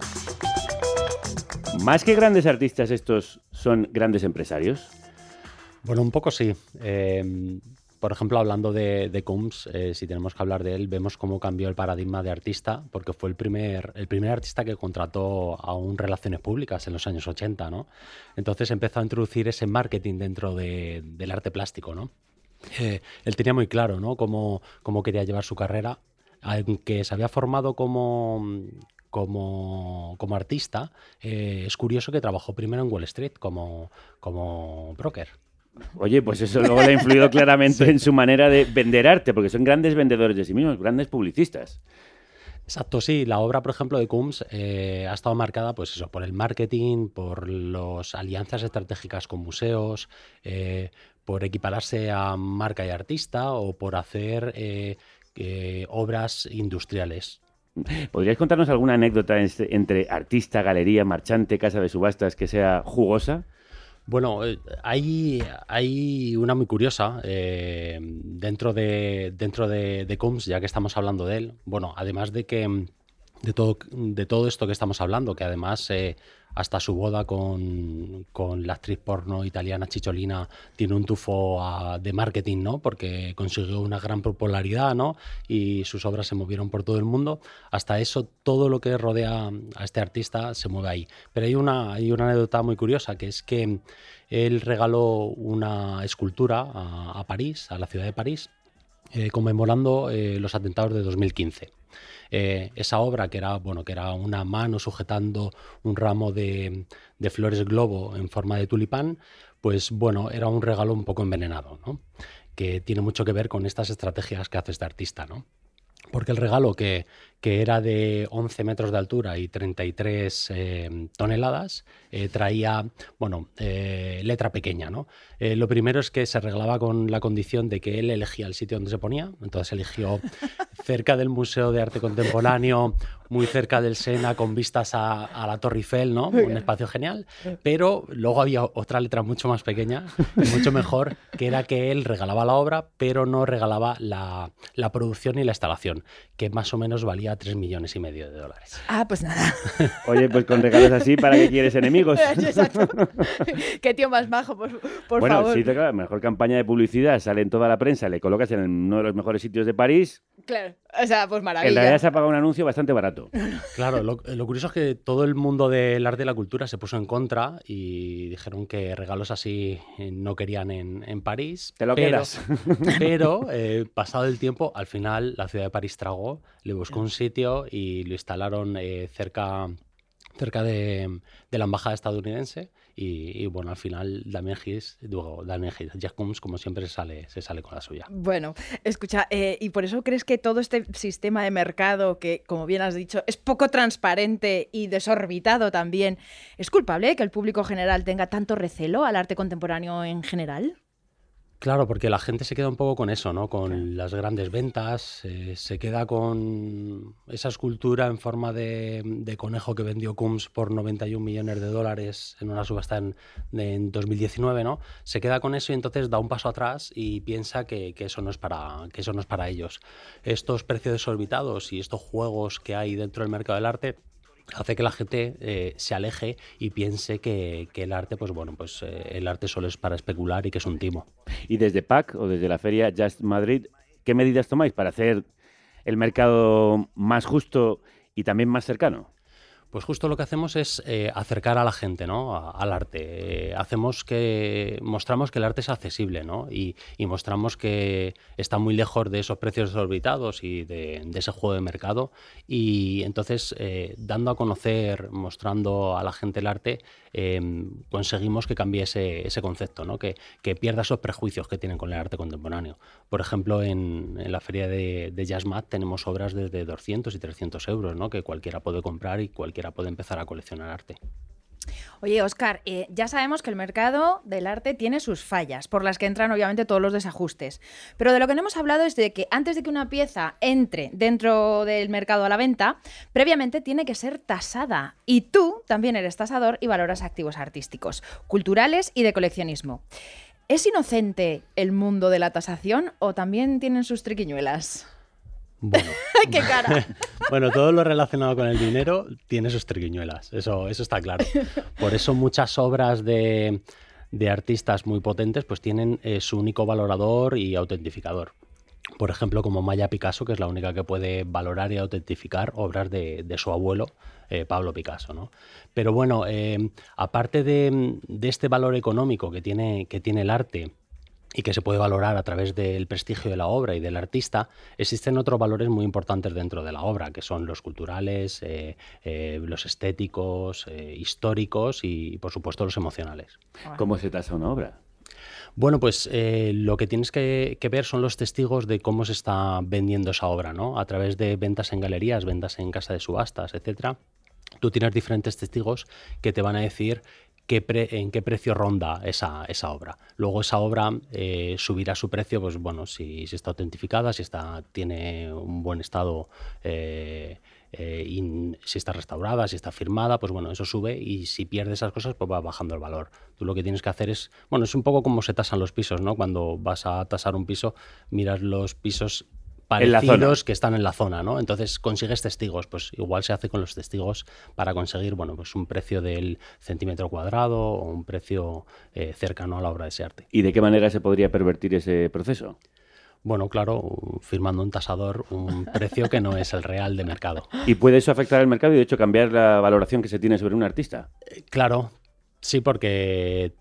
¿Más que grandes artistas estos son grandes empresarios? Bueno, un poco sí. Por ejemplo, hablando de Koons, si tenemos que hablar de él, vemos cómo cambió el paradigma de artista, porque fue el primer artista que contrató a un relaciones públicas en los años 80, ¿no? Entonces empezó a introducir ese marketing dentro del arte plástico, ¿no? Él tenía muy claro, ¿no?, cómo quería llevar su carrera, aunque se había formado como artista. Es curioso que trabajó primero en Wall Street como broker. Oye, pues eso luego le ha influido claramente en su manera de vender arte, porque son grandes vendedores de sí mismos, grandes publicistas. Exacto, sí. La obra, por ejemplo, de Koons ha estado marcada, pues eso, por el marketing, por las alianzas estratégicas con museos, por equipararse a marca y artista, o por hacer obras industriales. ¿Podríais contarnos alguna anécdota entre artista, galería, marchante, casa de subastas que sea jugosa? Bueno, hay una muy curiosa dentro de Combs, ya que estamos hablando de él. Bueno, además de todo esto que estamos hablando, que además hasta su boda con la actriz porno italiana Cicciolina tiene un tufo de marketing, ¿no? Porque consiguió una gran popularidad, ¿no? Y sus obras se movieron por todo el mundo. Hasta eso, todo lo que rodea a este artista se mueve ahí. Pero hay una anécdota muy curiosa, que es que él regaló una escultura a París, a la ciudad de París, conmemorando los atentados de 2015. Esa obra, que era una mano sujetando un ramo de flores globo en forma de tulipán, pues bueno, era un regalo un poco envenenado, ¿no? Que tiene mucho que ver con estas estrategias que hace este artista, ¿no? Porque el regalo, que era de 11 metros de altura y 33 toneladas, traía, letra pequeña, ¿no? Lo primero es que se regalaba con la condición de que él elegía el sitio donde se ponía. Entonces eligió cerca del Museo de Arte Contemporáneo, muy cerca del Sena, con vistas a la Torre Eiffel, ¿no? Un espacio genial. Pero luego había otra letra mucho más pequeña, mucho mejor, que era que él regalaba la obra, pero no regalaba la producción y la instalación, que más o menos valía $3,5 millones de dólares. Ah, pues nada. Oye, pues con regalos así, ¿para qué quieres enemigos? Exacto. Qué tío más majo, por favor. Bueno, sí, claro, mejor campaña de publicidad, sale en toda la prensa, le colocas en uno de los mejores sitios de París. Claro, o sea, pues maravilla. En realidad se ha pagado un anuncio bastante barato. Claro, lo curioso es que todo el mundo del arte y la cultura se puso en contra y dijeron que regalos así no querían en París. Te lo quedas. Pero pasado el tiempo, al final la ciudad de París tragó, le buscó un sitio y lo instalaron cerca de la embajada estadounidense y bueno, al final Damien Hirst, Jack Combs, como siempre, se sale con la suya. Bueno, escucha, ¿y por eso crees que todo este sistema de mercado, que como bien has dicho, es poco transparente y desorbitado también, es culpable que el público general tenga tanto recelo al arte contemporáneo en general? Claro, porque la gente se queda un poco con eso, ¿no? Con las grandes ventas, se queda con esa escultura en forma de conejo que vendió Combs por $91 millones en una subasta en 2019, ¿no? Se queda con eso y entonces da un paso atrás y piensa que eso no es para ellos. Estos precios desorbitados y estos juegos que hay dentro del mercado del arte hace que la gente se aleje y piense que el arte, el arte solo es para especular y que es un timo. Y desde PAC o desde la feria Just Madrid, ¿qué medidas tomáis para hacer el mercado más justo y también más cercano? Pues justo lo que hacemos es acercar a la gente, ¿no? al arte. Mostramos que el arte es accesible, ¿no? Y mostramos que está muy lejos de esos precios desorbitados y de ese juego de mercado. Y entonces, dando a conocer, mostrando a la gente el arte, conseguimos que cambie ese concepto, ¿no? Que pierda esos prejuicios que tienen con el arte contemporáneo. Por ejemplo, en la feria de JazzMat tenemos obras desde 200 y 300 euros, ¿no? Que cualquiera puede comprar y cualquiera puede empezar a coleccionar arte. Oye, Óscar, ya sabemos que el mercado del arte tiene sus fallas, por las que entran obviamente todos los desajustes. Pero de lo que no hemos hablado es de que antes de que una pieza entre dentro del mercado a la venta, previamente tiene que ser tasada. Y tú también eres tasador y valoras activos artísticos, culturales y de coleccionismo. ¿Es inocente el mundo de la tasación o también tienen sus triquiñuelas? Bueno. ¡Qué cara! Bueno, todo lo relacionado con el dinero tiene sus triquiñuelas, eso está claro. Por eso muchas obras de artistas muy potentes pues tienen su único valorador y autentificador. Por ejemplo, como Maya Picasso, que es la única que puede valorar y autentificar obras de su abuelo, Pablo Picasso, ¿no? Pero bueno, aparte de este valor económico que tiene el arte, y que se puede valorar a través del prestigio de la obra y del artista, existen otros valores muy importantes dentro de la obra, que son los culturales, los estéticos, históricos y, por supuesto, los emocionales. ¿Cómo se tasa una obra? Bueno, pues lo que tienes que ver son los testigos de cómo se está vendiendo esa obra, ¿no? A través de ventas en galerías, ventas en casa de subastas, etcétera. Tú tienes diferentes testigos que te van a decir en qué precio ronda esa obra. Luego esa obra subirá su precio, pues bueno, si está autentificada, si tiene un buen estado, si está restaurada, si está firmada, pues bueno, eso sube, y si pierde esas cosas, pues va bajando el valor. Tú lo que tienes que hacer es, bueno, es un poco como se tasan los pisos, ¿no? Cuando vas a tasar un piso, miras los pisos parecidos que están en la zona, ¿no? Entonces consigues testigos, pues igual se hace con los testigos para conseguir, bueno, pues un precio del centímetro cuadrado o un precio cercano a la obra de ese arte. ¿Y de qué manera se podría pervertir ese proceso? Bueno, claro, firmando un tasador un precio que no es el real de mercado. ¿Y puede eso afectar al mercado y de hecho cambiar la valoración que se tiene sobre un artista? Claro. Sí, porque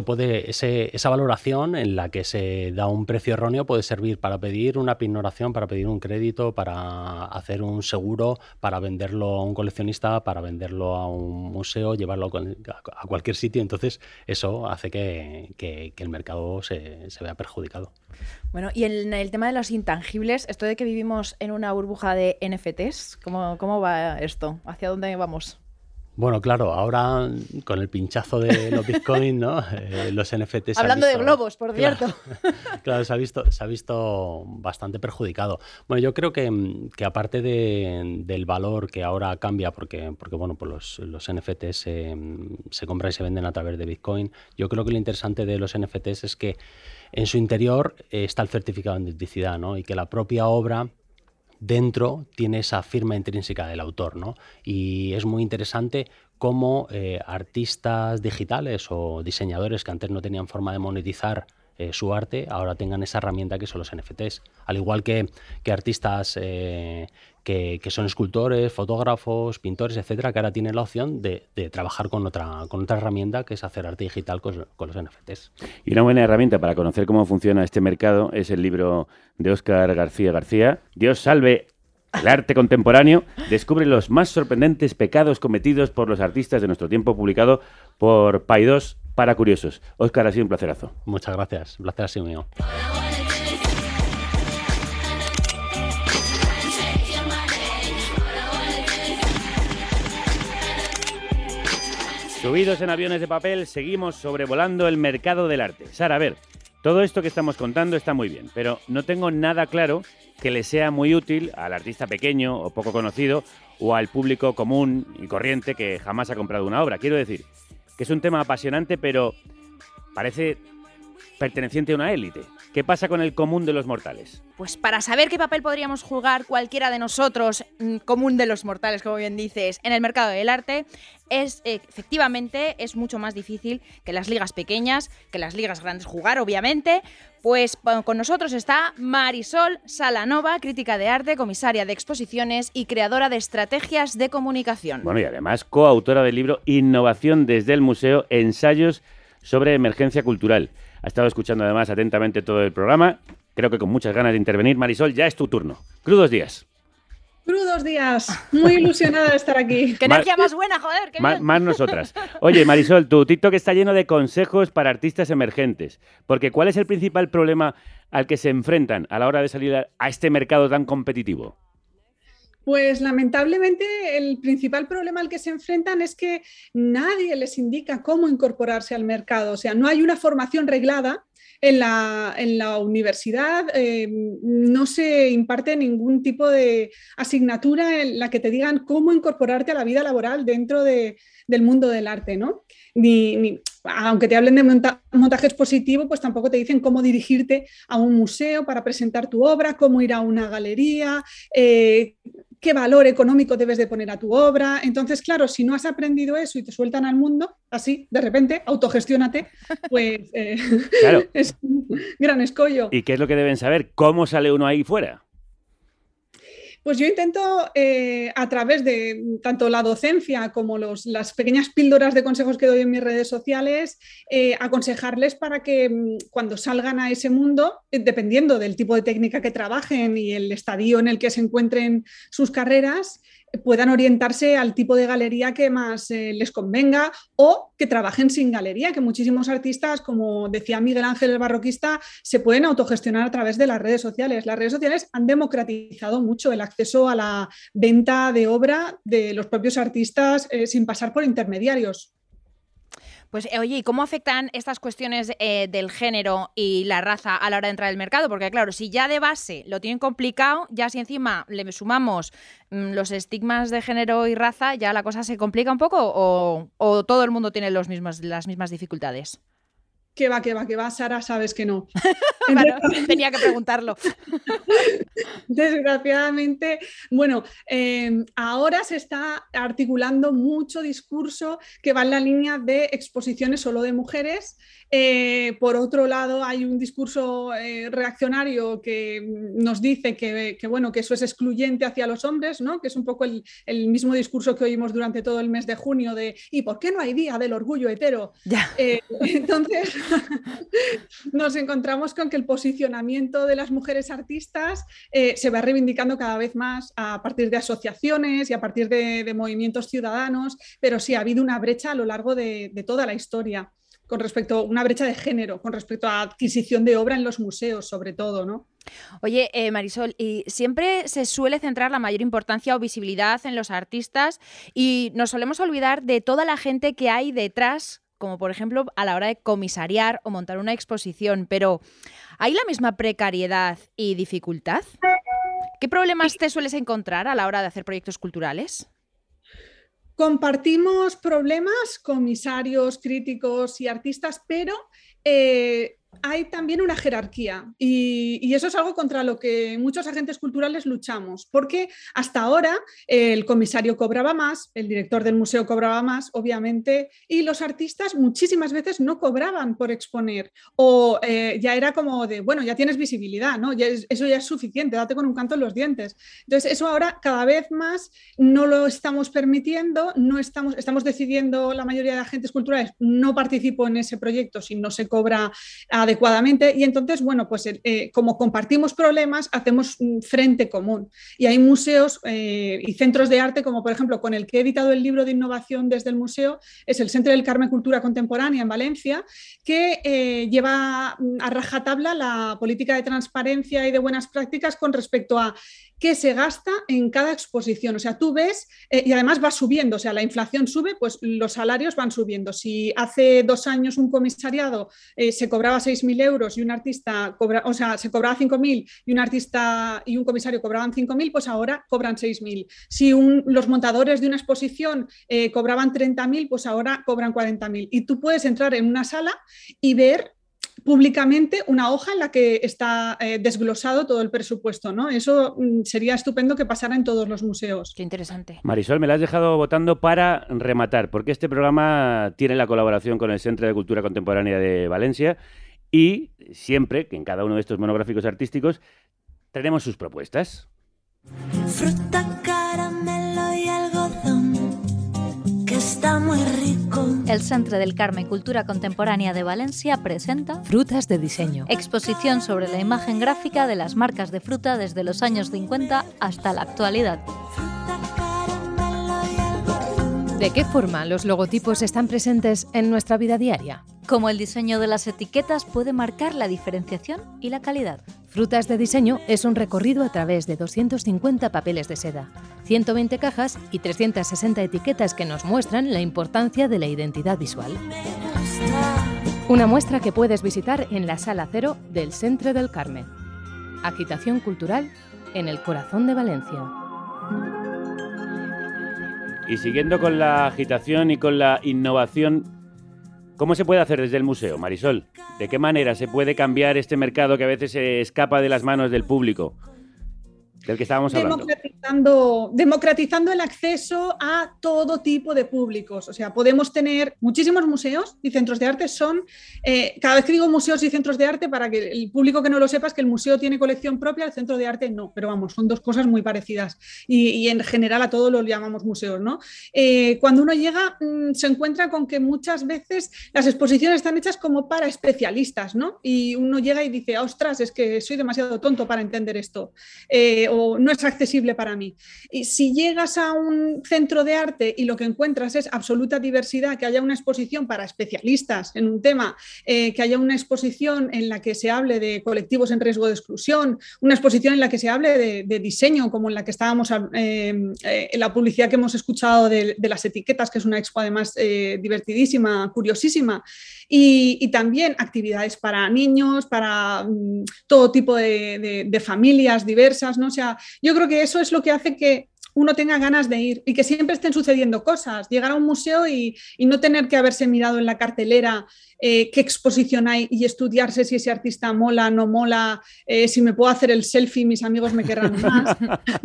esa valoración en la que se da un precio erróneo puede servir para pedir una pignoración, para pedir un crédito, para hacer un seguro, para venderlo a un coleccionista, para venderlo a un museo, llevarlo a cualquier sitio. Entonces, eso hace que el mercado se vea perjudicado. Bueno, y en el tema de los intangibles, esto de que vivimos en una burbuja de NFTs, ¿cómo va esto? ¿Hacia dónde vamos? Bueno, claro, ahora con el pinchazo de los Bitcoin, ¿no? Los NFTs... Hablando de globos, por cierto. Claro, se ha visto bastante perjudicado. Bueno, yo creo que aparte del valor que ahora cambia, porque bueno, pues los NFTs se compran y se venden a través de Bitcoin, yo creo que lo interesante de los NFTs es que en su interior está el certificado de autenticidad, ¿no? Y que la propia obra dentro tiene esa firma intrínseca del autor, ¿no? Y es muy interesante cómo artistas digitales o diseñadores que antes no tenían forma de monetizar su arte, ahora tengan esa herramienta que son los NFTs. Al igual que artistas que son escultores, fotógrafos, pintores, etcétera, que ahora tienen la opción de trabajar con otra herramienta, que es hacer arte digital con los NFTs. Y una buena herramienta para conocer cómo funciona este mercado es el libro de Óscar García García, Dios salve el arte contemporáneo, descubre los más sorprendentes pecados cometidos por los artistas de nuestro tiempo, publicado por Paidós para curiosos. Óscar, ha sido un placerazo. Muchas gracias, el placer ha sido mío. Subidos en aviones de papel, seguimos sobrevolando el mercado del arte. Sara, a ver, todo esto que estamos contando está muy bien, pero no tengo nada claro que le sea muy útil al artista pequeño o poco conocido o al público común y corriente que jamás ha comprado una obra. Quiero decir que es un tema apasionante, pero parece perteneciente a una élite. ¿Qué pasa con el común de los mortales? Pues para saber qué papel podríamos jugar cualquiera de nosotros, común de los mortales, como bien dices, en el mercado del arte, efectivamente es mucho más difícil que las ligas pequeñas, que las ligas grandes jugar, obviamente. Pues con nosotros está Marisol Salanova, crítica de arte, comisaria de exposiciones y creadora de estrategias de comunicación. Bueno, y además coautora del libro Innovación desde el Museo, ensayos sobre emergencia cultural. Ha estado escuchando además atentamente todo el programa, creo que con muchas ganas de intervenir. Marisol, ya es tu turno. Crudos días. Crudos días. Muy ilusionada de estar aquí. ¡Qué energía más buena, joder! ¡Qué bien! Más nosotras. Oye, Marisol, tu TikTok está lleno de consejos para artistas emergentes. Porque ¿cuál es el principal problema al que se enfrentan a la hora de salir a este mercado tan competitivo? Pues lamentablemente el principal problema al que se enfrentan es que nadie les indica cómo incorporarse al mercado. O sea, no hay una formación reglada. En la universidad no se imparte ningún tipo de asignatura en la que te digan cómo incorporarte a la vida laboral dentro del mundo del arte, ¿no? Aunque te hablen de montaje expositivo, pues tampoco te dicen cómo dirigirte a un museo para presentar tu obra, cómo ir a una galería, qué valor económico debes de poner a tu obra. Entonces, claro, si no has aprendido eso y te sueltan al mundo, así, de repente, autogestiónate, pues claro. Es un gran escollo. ¿Y qué es lo que deben saber? ¿Cómo sale uno ahí fuera? Pues yo intento, a través de tanto la docencia como las pequeñas píldoras de consejos que doy en mis redes sociales, aconsejarles para que cuando salgan a ese mundo, dependiendo del tipo de técnica que trabajen y el estadio en el que se encuentren sus carreras, puedan orientarse al tipo de galería que más les convenga o que trabajen sin galería, que muchísimos artistas, como decía Miguel Ángel el barroquista, se pueden autogestionar a través de las redes sociales. Las redes sociales han democratizado mucho el acceso a la venta de obra de los propios artistas sin pasar por intermediarios. Pues oye, ¿y cómo afectan estas cuestiones del género y la raza a la hora de entrar al mercado? Porque claro, si ya de base lo tienen complicado, ya si encima le sumamos los estigmas de género y raza, ya la cosa se complica un poco, o todo el mundo tiene las mismas dificultades. Que va, Sara, sabes que no. Bueno, tenía que preguntarlo. Desgraciadamente, bueno, ahora se está articulando mucho discurso que va en la línea de exposiciones solo de mujeres. Por otro lado, hay un discurso reaccionario que nos dice que eso es excluyente hacia los hombres, ¿no? Que es un poco el mismo discurso que oímos durante todo el mes de junio de ¿y por qué no hay día del orgullo hetero? Entonces, nos encontramos con que el posicionamiento de las mujeres artistas se va reivindicando cada vez más a partir de asociaciones y a partir de movimientos ciudadanos, pero sí ha habido una brecha a lo largo de toda la historia, con respecto a una brecha de género, con respecto a adquisición de obra en los museos, sobre todo, ¿no? Oye, Marisol, y siempre se suele centrar la mayor importancia o visibilidad en los artistas y nos solemos olvidar de toda la gente que hay detrás, como por ejemplo a la hora de comisariar o montar una exposición, pero ¿hay la misma precariedad y dificultad? ¿Qué problemas te sueles encontrar a la hora de hacer proyectos culturales? Compartimos problemas, comisarios, críticos y artistas, pero hay también una jerarquía y eso es algo contra lo que muchos agentes culturales luchamos, porque hasta ahora el comisario cobraba más, el director del museo cobraba más, obviamente, y los artistas muchísimas veces no cobraban por exponer o ya era como de, bueno, ya tienes visibilidad, ¿no? Eso ya es suficiente, date con un canto en los dientes. Entonces eso ahora cada vez más no lo estamos permitiendo, estamos decidiendo la mayoría de agentes culturales, no participo en ese proyecto si no se cobra adecuadamente y entonces, bueno, pues como compartimos problemas, hacemos frente común y hay museos y centros de arte como por ejemplo con el que he editado el libro de innovación desde el museo, es el Centre del Carme Cultura Contemporánea en Valencia, que lleva a rajatabla la política de transparencia y de buenas prácticas con respecto a qué se gasta en cada exposición. O sea, tú ves y además va subiendo, o sea, la inflación sube, pues los salarios van subiendo. Si hace 2 años un comisariado se cobraba 6.000 euros y un artista se cobraba 5.000 y un artista y un comisario cobraban 5.000, pues ahora cobran 6.000. Si los montadores de una exposición cobraban 30.000, pues ahora cobran 40.000. Y tú puedes entrar en una sala y ver públicamente una hoja en la que está desglosado todo el presupuesto, ¿no? Eso sería estupendo que pasara en todos los museos. Qué interesante. Marisol, me la has dejado votando para rematar, porque este programa tiene la colaboración con el Centre de Cultura Contemporánea de Valencia y siempre, que en cada uno de estos monográficos artísticos, tenemos sus propuestas. Fruta, caramelo y algodón, que está muy rico. El Centre del Carme y Cultura Contemporánea de Valencia presenta Frutas de diseño. Exposición sobre la imagen gráfica de las marcas de fruta desde los años 50 hasta la actualidad. ¿De qué forma los logotipos están presentes en nuestra vida diaria? Cómo el diseño de las etiquetas puede marcar la diferenciación y la calidad. Frutas de diseño es un recorrido a través de 250 papeles de seda, 120 cajas y 360 etiquetas que nos muestran la importancia de la identidad visual. Una muestra que puedes visitar en la Sala 0 del Centre del Carme. Agitación cultural en el corazón de Valencia. Y siguiendo con la agitación y con la innovación, ¿cómo se puede hacer desde el museo, Marisol? ¿De qué manera se puede cambiar este mercado que a veces se escapa de las manos del público? Del que estábamos hablando. Democratizando el acceso a todo tipo de públicos. O sea, podemos tener muchísimos museos y centros de arte cada vez que digo museos y centros de arte, para que el público que no lo sepa, es que el museo tiene colección propia, el centro de arte no, pero vamos, son dos cosas muy parecidas y en general a todos los llamamos museos, ¿no? Cuando uno llega se encuentra con que muchas veces las exposiciones están hechas como para especialistas, ¿no? Y uno llega y dice, ostras, es que soy demasiado tonto para entender esto. o no es accesible para mí. Y si llegas a un centro de arte y lo que encuentras es absoluta diversidad, que haya una exposición para especialistas en un tema, que haya una exposición en la que se hable de colectivos en riesgo de exclusión, una exposición en la que se hable de diseño, como en la que estábamos en la publicidad que hemos escuchado de las etiquetas, que es una expo además divertidísima, curiosísima, y también actividades para niños, para todo tipo de familias diversas, ¿no? O sea, yo creo que eso es lo que hace que uno tenga ganas de ir y que siempre estén sucediendo cosas. Llegar a un museo y no tener que haberse mirado en la cartelera qué exposición hay y estudiarse si ese artista mola, no mola, si me puedo hacer el selfie, mis amigos me querrán más.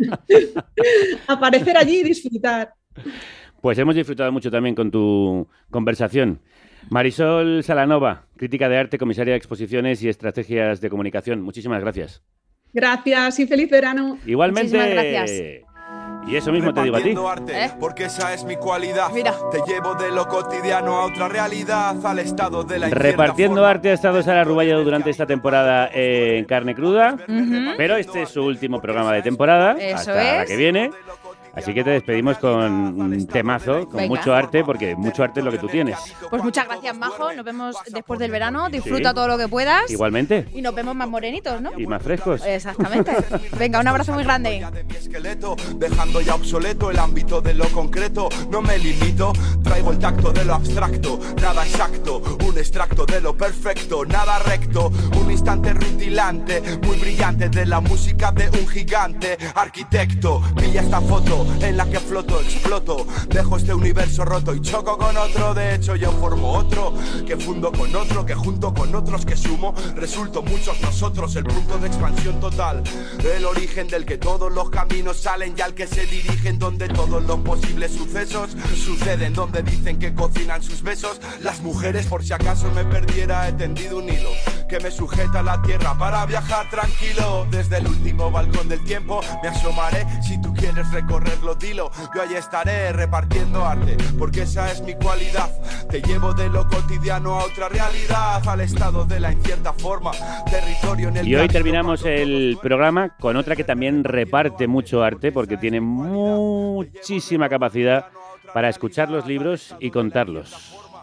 Aparecer allí y disfrutar. Pues hemos disfrutado mucho también con tu conversación. Marisol Salanova, crítica de arte, comisaria de exposiciones y estrategias de comunicación. Muchísimas gracias. Gracias y feliz verano. Igualmente. Muchísimas gracias. Y eso mismo te digo a ti. Arte, porque esa es mi cualidad. Mira. Te llevo de lo cotidiano a otra realidad, al estado de la Repartiendo arte ha estado Sara Ruballo durante esta temporada en Carne Cruda, pero este es su último programa de temporada, hasta la que viene. Así que te despedimos con un temazo, con mucho arte, porque mucho arte es lo que tú tienes. Pues muchas gracias, Majo. Nos vemos después del verano. Disfruta todo lo que puedas. Igualmente. Y nos vemos más morenitos, ¿no? Y más frescos. Exactamente. Venga, un abrazo muy grande. Dejando ya obsoleto el ámbito de lo concreto, no me limito, traigo el tacto de lo abstracto, nada exacto, un extracto de lo perfecto, nada recto, un instante rutilante, muy brillante de la música de un gigante, arquitecto, pilla esta foto en la que floto, exploto, dejo este universo roto y choco con otro, de hecho yo formo otro, que fundo con otro, que junto con otros que sumo, resulto muchos nosotros, el punto de expansión total, el origen del que todos los caminos salen y al que se dirigen, donde todos los posibles sucesos suceden, donde dicen que cocinan sus besos, las mujeres por si acaso me perdiera he tendido un hilo, que me sujeta a la tierra para viajar tranquilo, desde el último balcón del tiempo me asomaré, si tú quieres recorrerlo dilo, yo allí estaré repartiendo arte, porque esa es mi cualidad, te llevo de lo cotidiano a otra realidad, al estado de la incierta forma, territorio en el y hoy terminamos el programa con otra que también reparte mucho arte, porque tiene muchísima capacidad para escuchar los libros y contarlos.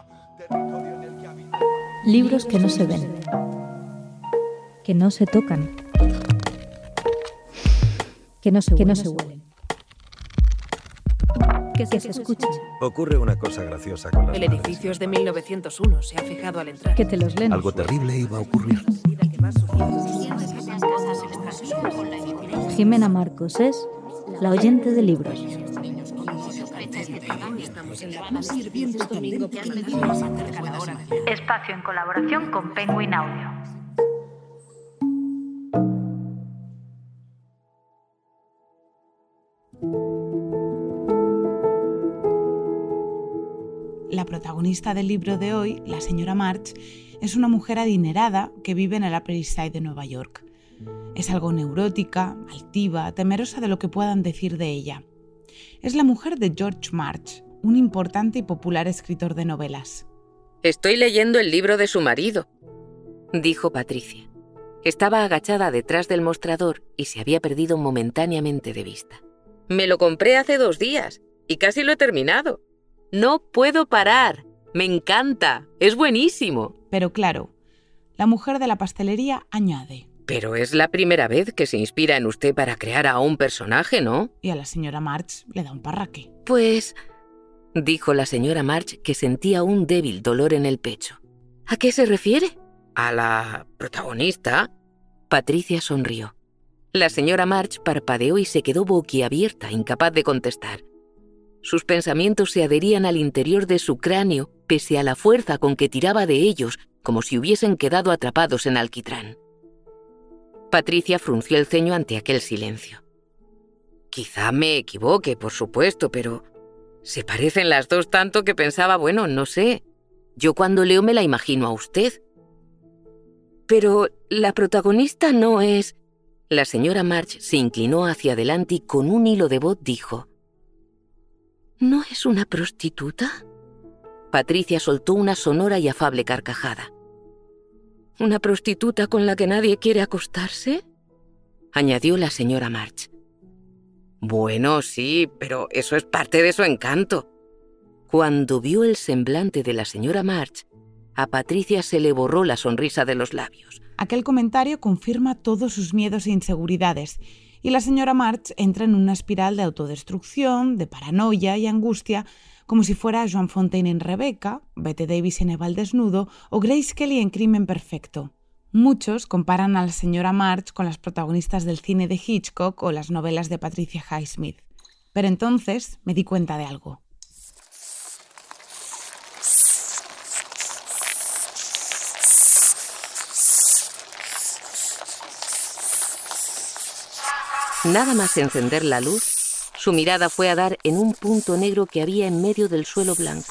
Libros que no se ven, que no se tocan, que no se huelen, que se escuchan. Ocurre una cosa graciosa con las El edificio es de 1901, se ha fijado al entrar. Que te los leen. Algo terrible iba a ocurrir. Jimena Marcos es la oyente de libros. Espacio en colaboración con Penguin Audio. La protagonista del libro de hoy, la señora March, es una mujer adinerada que vive en el Upper East Side de Nueva York. Es algo neurótica, altiva, temerosa de lo que puedan decir de ella. Es la mujer de George March, un importante y popular escritor de novelas. Estoy leyendo el libro de su marido, dijo Patricia. Estaba agachada detrás del mostrador y se había perdido momentáneamente de vista. Me lo compré hace 2 días y casi lo he terminado. No puedo parar. Me encanta. Es buenísimo. Pero claro, la mujer de la pastelería añade. Pero es la primera vez que se inspira en usted para crear a un personaje, ¿no? Y a la señora March le da un parraque. Pues, dijo la señora March, que sentía un débil dolor en el pecho. ¿A qué se refiere? ¿A la protagonista? Patricia sonrió. La señora March parpadeó y se quedó boquiabierta, incapaz de contestar. Sus pensamientos se adherían al interior de su cráneo, pese a la fuerza con que tiraba de ellos, como si hubiesen quedado atrapados en alquitrán. Patricia frunció el ceño ante aquel silencio. Quizá me equivoque, por supuesto, pero se parecen las dos tanto que pensaba, bueno, no sé. Yo cuando leo me la imagino a usted. Pero la protagonista no es... La señora March se inclinó hacia adelante y con un hilo de voz dijo: ¿No es una prostituta? Patricia soltó una sonora y afable carcajada. ¿Una prostituta con la que nadie quiere acostarse?, añadió la señora March. Bueno, sí, pero eso es parte de su encanto. Cuando vio el semblante de la señora March, a Patricia se le borró la sonrisa de los labios. Aquel comentario confirma todos sus miedos e inseguridades, y la señora March entra en una espiral de autodestrucción, de paranoia y angustia, como si fuera Joan Fontaine en Rebecca, Bette Davis en Eva al desnudo o Grace Kelly en Crimen perfecto. Muchos comparan a la señora March con las protagonistas del cine de Hitchcock o las novelas de Patricia Highsmith. Pero entonces me di cuenta de algo. Nada más encender la luz, su mirada fue a dar en un punto negro que había en medio del suelo blanco.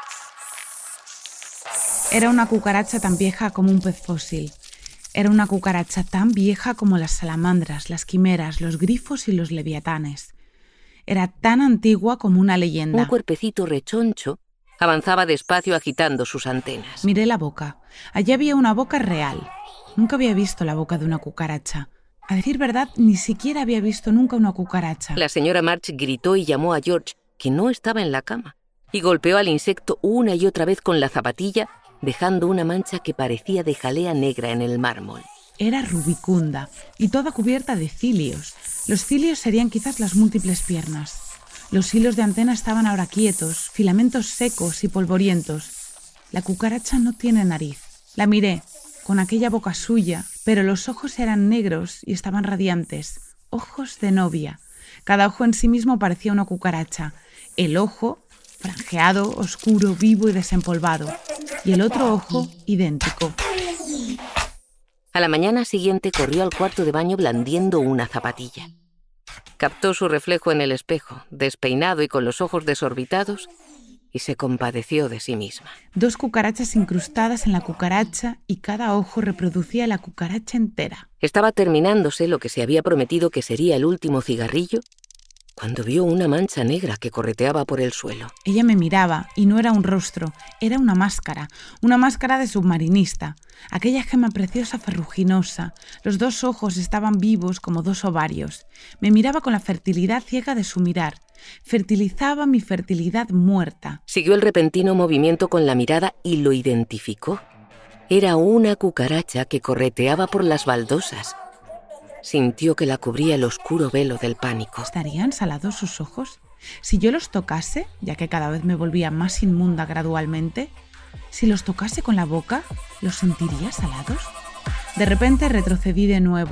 Era una cucaracha tan vieja como un pez fósil. Era una cucaracha tan vieja como las salamandras, las quimeras, los grifos y los leviatanes. Era tan antigua como una leyenda. Un cuerpecito rechoncho avanzaba despacio agitando sus antenas. Miré la boca. Allí había una boca real. Nunca había visto la boca de una cucaracha. A decir verdad, ni siquiera había visto nunca una cucaracha. La señora March gritó y llamó a George, que no estaba en la cama, y golpeó al insecto una y otra vez con la zapatilla, dejando una mancha que parecía de jalea negra en el mármol. Era rubicunda y toda cubierta de cilios. Los cilios serían quizás las múltiples piernas. Los hilos de antena estaban ahora quietos, filamentos secos y polvorientos. La cucaracha no tiene nariz. La miré, con aquella boca suya, pero los ojos eran negros y estaban radiantes. Ojos de novia. Cada ojo en sí mismo parecía una cucaracha. El ojo, franjeado, oscuro, vivo y desempolvado. Y el otro ojo, idéntico. A la mañana siguiente corrió al cuarto de baño blandiendo una zapatilla. Captó su reflejo en el espejo, despeinado y con los ojos desorbitados, y se compadeció de sí misma. 2 cucarachas incrustadas en la cucaracha y cada ojo reproducía la cucaracha entera. Estaba terminándose lo que se había prometido que sería el último cigarrillo, cuando vio una mancha negra que correteaba por el suelo. Ella me miraba y no era un rostro, era una máscara de submarinista. Aquella gema preciosa ferruginosa, los 2 ojos estaban vivos como 2 ovarios. Me miraba con la fertilidad ciega de su mirar. Fertilizaba mi fertilidad muerta. Siguió el repentino movimiento con la mirada y lo identificó. Era una cucaracha que correteaba por las baldosas. Sintió que la cubría el oscuro velo del pánico. ¿Estarían salados sus ojos? Si yo los tocase, ya que cada vez me volvía más inmunda gradualmente, si los tocase con la boca, ¿los sentiría salados? De repente retrocedí de nuevo.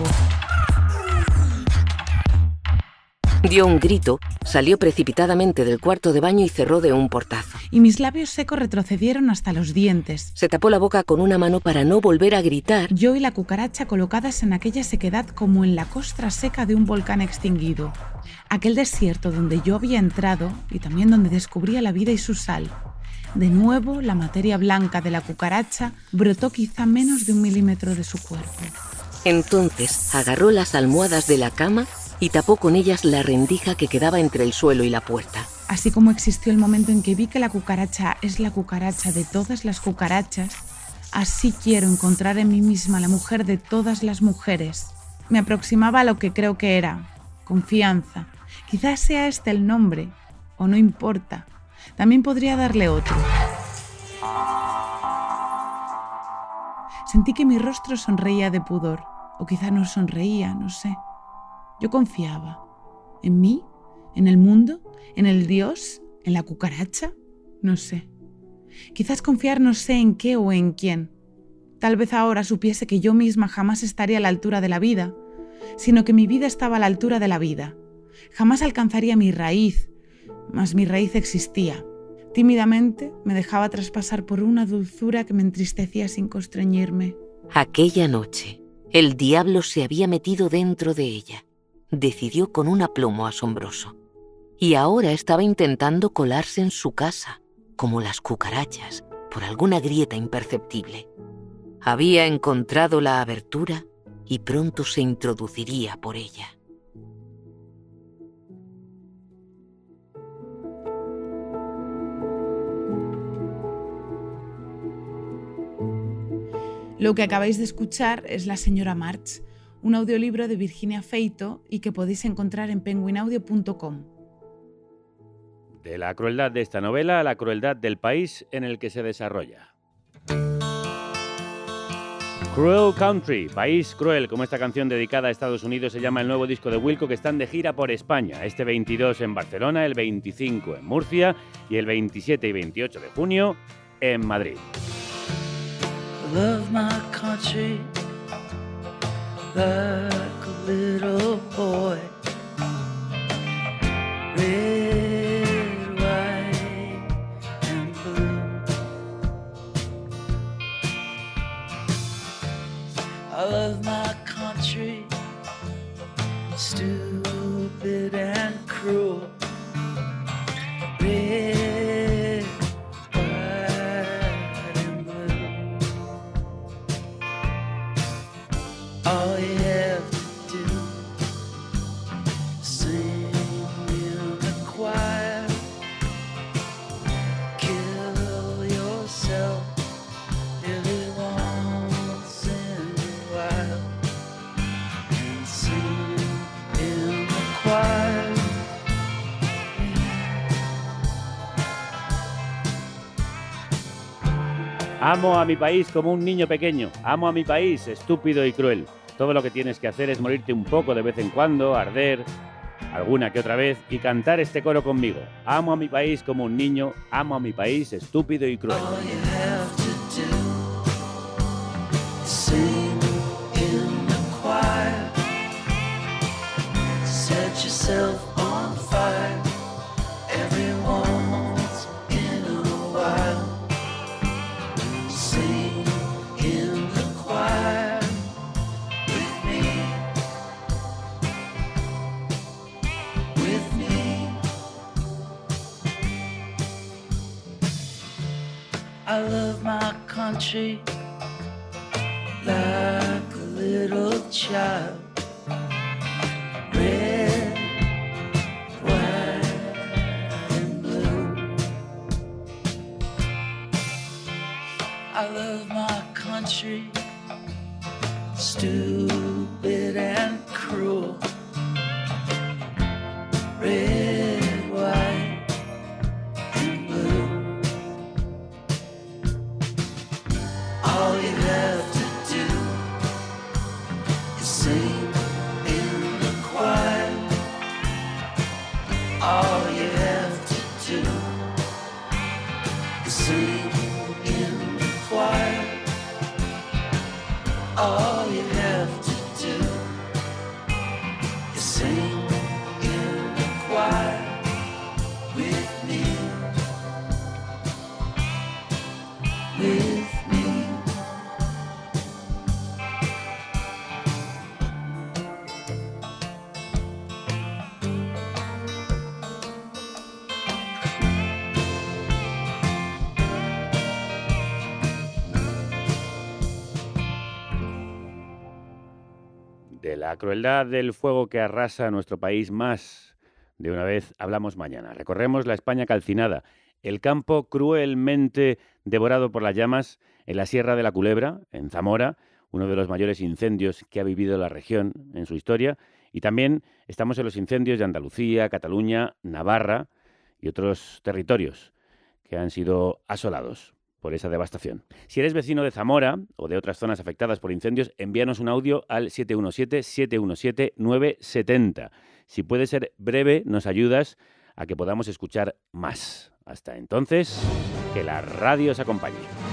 Dio un grito, salió precipitadamente del cuarto de baño y cerró de un portazo. Y mis labios secos retrocedieron hasta los dientes. Se tapó la boca con una mano para no volver a gritar. Yo y la cucaracha colocadas en aquella sequedad como en la costra seca de un volcán extinguido. Aquel desierto donde yo había entrado y también donde descubría la vida y su sal. De nuevo, la materia blanca de la cucaracha brotó quizá menos de 1 milímetro de su cuerpo. Entonces agarró las almohadas de la cama y tapó con ellas la rendija que quedaba entre el suelo y la puerta. Así como existió el momento en que vi que la cucaracha es la cucaracha de todas las cucarachas, así quiero encontrar en mí misma la mujer de todas las mujeres. Me aproximaba a lo que creo que era, confianza. Quizás sea este el nombre, o no importa. También podría darle otro. Sentí que mi rostro sonreía de pudor, o quizá no sonreía, no sé. Yo confiaba. ¿En mí? ¿En el mundo? ¿En el Dios? ¿En la cucaracha? No sé. Quizás confiar no sé en qué o en quién. Tal vez ahora supiese que yo misma jamás estaría a la altura de la vida, sino que mi vida estaba a la altura de la vida. Jamás alcanzaría mi raíz, mas mi raíz existía. Tímidamente me dejaba traspasar por una dulzura que me entristecía sin constreñirme. Aquella noche, el diablo se había metido dentro de ella. Decidió con un aplomo asombroso. Y ahora estaba intentando colarse en su casa, como las cucarachas, por alguna grieta imperceptible. Había encontrado la abertura y pronto se introduciría por ella. Lo que acabáis de escuchar es La señora March, un audiolibro de Virginia Feito y que podéis encontrar en penguinaudio.com. De la crueldad de esta novela a la crueldad del país en el que se desarrolla. Cruel Country, País Cruel, como esta canción dedicada a Estados Unidos se llama el nuevo disco de Wilco, que están de gira por España. Este 22 en Barcelona, el 25 en Murcia y el 27 y 28 de junio en Madrid. Love my country like a little boy. Red, white, and blue. I love my country, stupid and cruel. Red, white, and blue. All you have to do is sing in the choir, kill yourself every once in a while, and sing in the choir. Amo a mi país como un niño pequeño. Amo a mi país, estúpido y cruel. Todo lo que tienes que hacer es morirte un poco de vez en cuando, arder alguna que otra vez y cantar este coro conmigo. Amo a mi país como un niño, amo a mi país, estúpido y cruel. All you have to do is sing in the choir, set yourself on fire every once in a while. Sing in the choir with me, with me. I love my country like a little child. Red, white, and blue. I love my country, stupid and cruel. Red, white, and blue. All you have to do is sing in the choir. All you have to do is sing in the choir. All you have to do is sing in the choir with me, with me. De la crueldad del fuego que arrasa nuestro país más de una vez hablamos mañana. Recorremos la España calcinada, el campo cruelmente devorado por las llamas en la Sierra de la Culebra, en Zamora, uno de los mayores incendios que ha vivido la región en su historia, y también estamos en los incendios de Andalucía, Cataluña, Navarra y otros territorios que han sido asolados por esa devastación. Si eres vecino de Zamora o de otras zonas afectadas por incendios, envíanos un audio al 717-717-970. Si puede ser breve, nos ayudas a que podamos escuchar más. Hasta entonces, que la radio os acompañe.